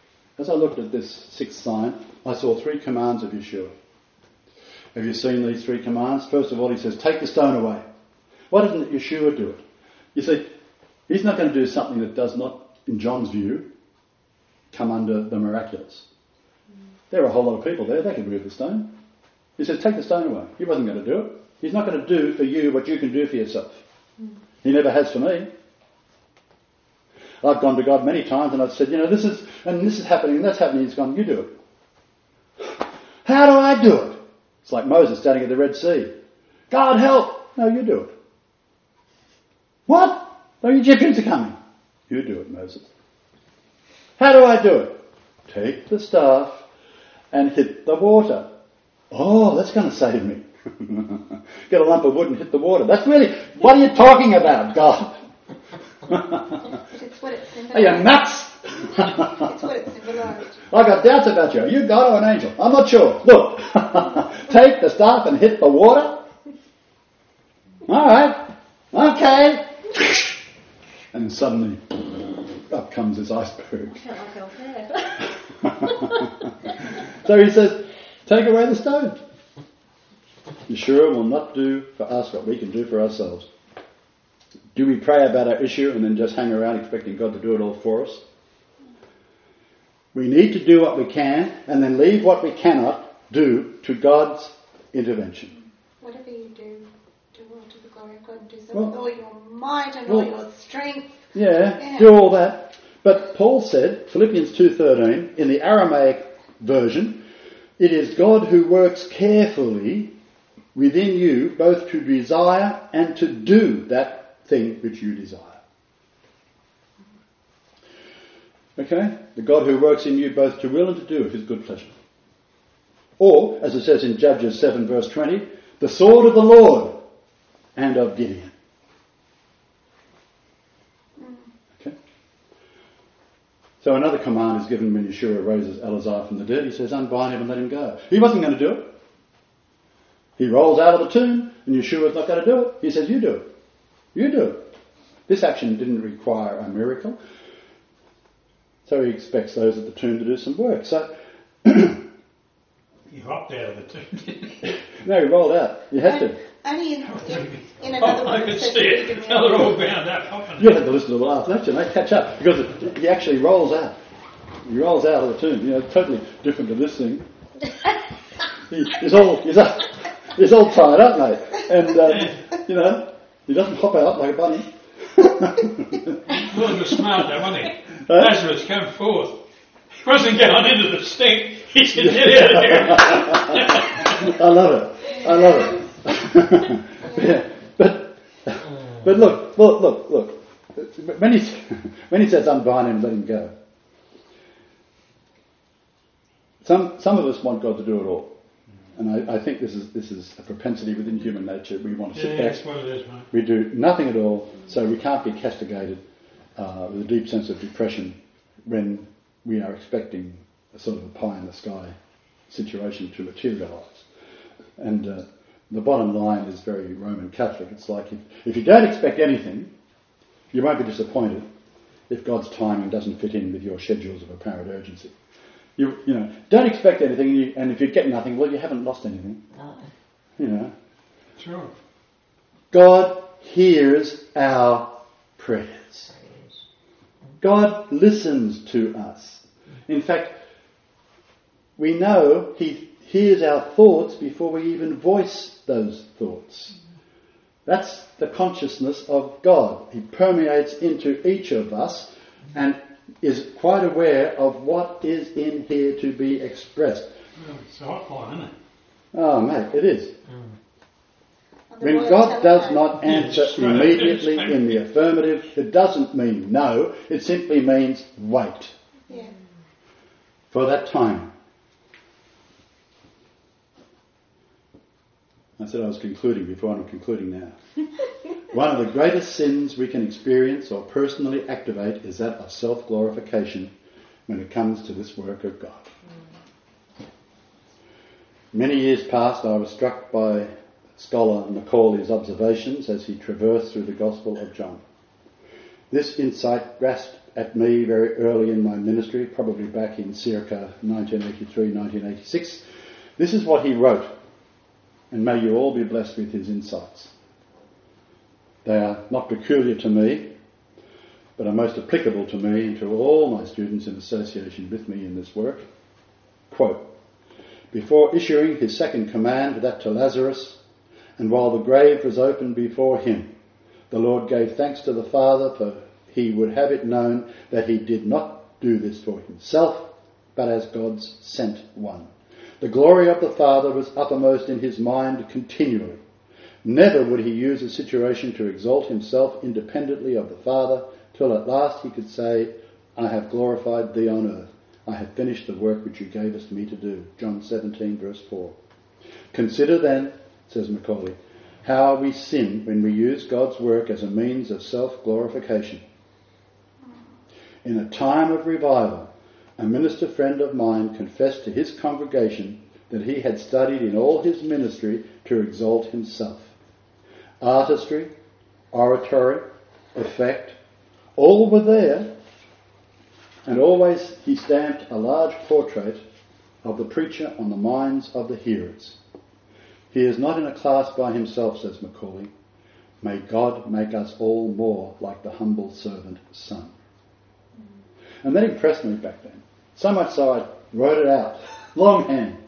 Speaker 1: sixth sign, I saw 3 commands of Yeshua. Have you seen these 3 commands? First of all, he says, take the stone away. Why doesn't Yeshua do it? You see, he's not going to do something that does not, in John's view, come under the miraculous. There are a whole lot of people there, they can move the stone. He says, take the stone away. He wasn't going to do it. He's not going to do for you what you can do for yourself. He never has for me. I've gone to God many times and I've said, this is happening and that's happening. He's gone, you do it. How do I do it? It's like Moses standing at the Red Sea. God help! No, you do it. What? The Egyptians are coming. You do it, Moses. How do I do it? Take the staff and hit the water. Oh, that's going to save me. Get a lump of wood and hit the water. That's really, what are you talking about, God?
Speaker 4: It's what it symbolizes.
Speaker 1: Are you nuts?
Speaker 4: It's what it symbolizes.
Speaker 1: I got doubts about you. Are you God or an angel? I'm not sure. Look, take the staff and hit the water. All right. Okay. And suddenly, up comes this iceberg.
Speaker 6: I felt like I was there.
Speaker 1: So he says, take away the stone. Yeshua will not do for us what we can do for ourselves. Do we pray about our issue and then just hang around expecting God to do it all for us? We need to do what we can and then leave what we cannot do to God's intervention.
Speaker 4: Whatever you do, do all to the glory of God and do so
Speaker 1: Well,
Speaker 4: with all your might and all your strength.
Speaker 1: Yeah, do all that. But Paul said, Philippians 2:13, in the Aramaic version, it is God who works carefully within you both to desire and to do that thing which you desire. Okay? The God who works in you both to will and to do of his good pleasure. Or, as it says in Judges 7 verse 20, the sword of the Lord and of Gideon. Okay? So another command is given when Yeshua raises Eleazar from the dead. He says, unbind him and let him go. He wasn't going to do it. He rolls out of the tomb and Yeshua's not going to do it. He says, you do it. You do it. This action didn't require a miracle. So he expects those at the tomb to do some work. So
Speaker 5: He hopped out of the tomb, didn't he?
Speaker 1: no, he rolled out. You had to.
Speaker 4: Only in another
Speaker 5: I
Speaker 4: one.
Speaker 5: could
Speaker 4: it says
Speaker 5: see
Speaker 4: that
Speaker 5: it.
Speaker 4: you can
Speaker 5: Now they're all bound up, hopping.
Speaker 1: You had to listen to the last lecture and they catch up because he actually rolls out. He rolls out of the tomb. You know, totally different to this thing. He's all tied up, mate. And, you know, he doesn't hop out like a bunny.
Speaker 5: Lord was smart though, wasn't he? Lazarus, come forth. He wasn't going into the stink. He said, get out of here.
Speaker 1: I love it. Yeah. But look. When he says unbind him, let him go. Some of us want God to do it all. And I think this is a propensity within human nature. We want to sit back.
Speaker 5: That's what it is, mate.
Speaker 1: We do nothing at all, so we can't be castigated with a deep sense of depression when we are expecting a sort of a pie in the sky situation to materialise. And the bottom line is very Roman Catholic. It's like if you don't expect anything, you won't be disappointed if God's timing doesn't fit in with your schedules of apparent urgency. You know, don't expect anything, and if you get nothing, well, you haven't lost anything.
Speaker 2: No.
Speaker 1: You know.
Speaker 5: Sure.
Speaker 1: God hears our prayers. God listens to us. In fact, we know He hears our thoughts before we even voice those thoughts. That's the consciousness of God. He permeates into each of us and is quite aware of what is in here to be expressed.
Speaker 5: Well, it's a hotline, isn't it?
Speaker 1: Oh, mate, it is.
Speaker 4: The
Speaker 1: When
Speaker 4: royal
Speaker 1: God does
Speaker 4: telephone.
Speaker 1: not answer immediately in the affirmative, it doesn't mean no, it simply means wait
Speaker 4: Yeah.
Speaker 1: for that time. I said I was concluding before, I'm concluding now. One of the greatest sins we can experience or personally activate is that of self-glorification when it comes to this work of God. Many years past, I was struck by scholar Macaulay's observations as he traversed through the Gospel of John. This insight grasped at me very early in my ministry, probably back in circa 1983, 1986. This is what he wrote, and may you all be blessed with his insights. They are not peculiar to me, but are most applicable to me and to all my students in association with me in this work. Quote, before issuing his second command, that to Lazarus, and while the grave was open before him, the Lord gave thanks to the Father, for he would have it known that he did not do this for himself, but as God's sent one. The glory of the Father was uppermost in his mind continually. Never would he use a situation to exalt himself independently of the Father, till at last he could say, I have glorified thee on earth. I have finished the work which you gavest me to do. John 17 verse 4. Consider then, says Macaulay, how we sin when we use God's work as a means of self-glorification. In a time of revival, a minister friend of mine confessed to his congregation that he had studied in all his ministry to exalt himself. Artistry, oratory, effect, all were there, and always he stamped a large portrait of the preacher on the minds of the hearers. He is not in a class by himself, says Macaulay. May God make us all more like the humble servant son. And that impressed me back then. So much so I wrote it out, longhand.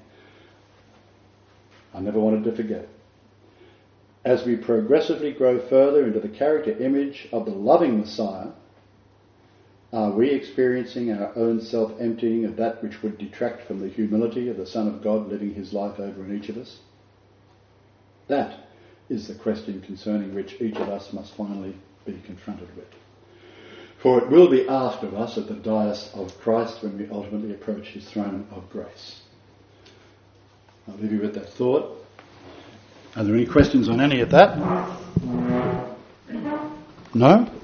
Speaker 1: I never wanted to forget it. As we progressively grow further into the character image of the loving Messiah, are we experiencing our own self-emptying of that which would detract from the humility of the Son of God living his life over in each of us? That is the question concerning which each of us must finally be confronted with. For it will be asked of us at the dais of Christ when we ultimately approach his throne of grace. I'll leave you with that thought. Are there any questions on any of that? No?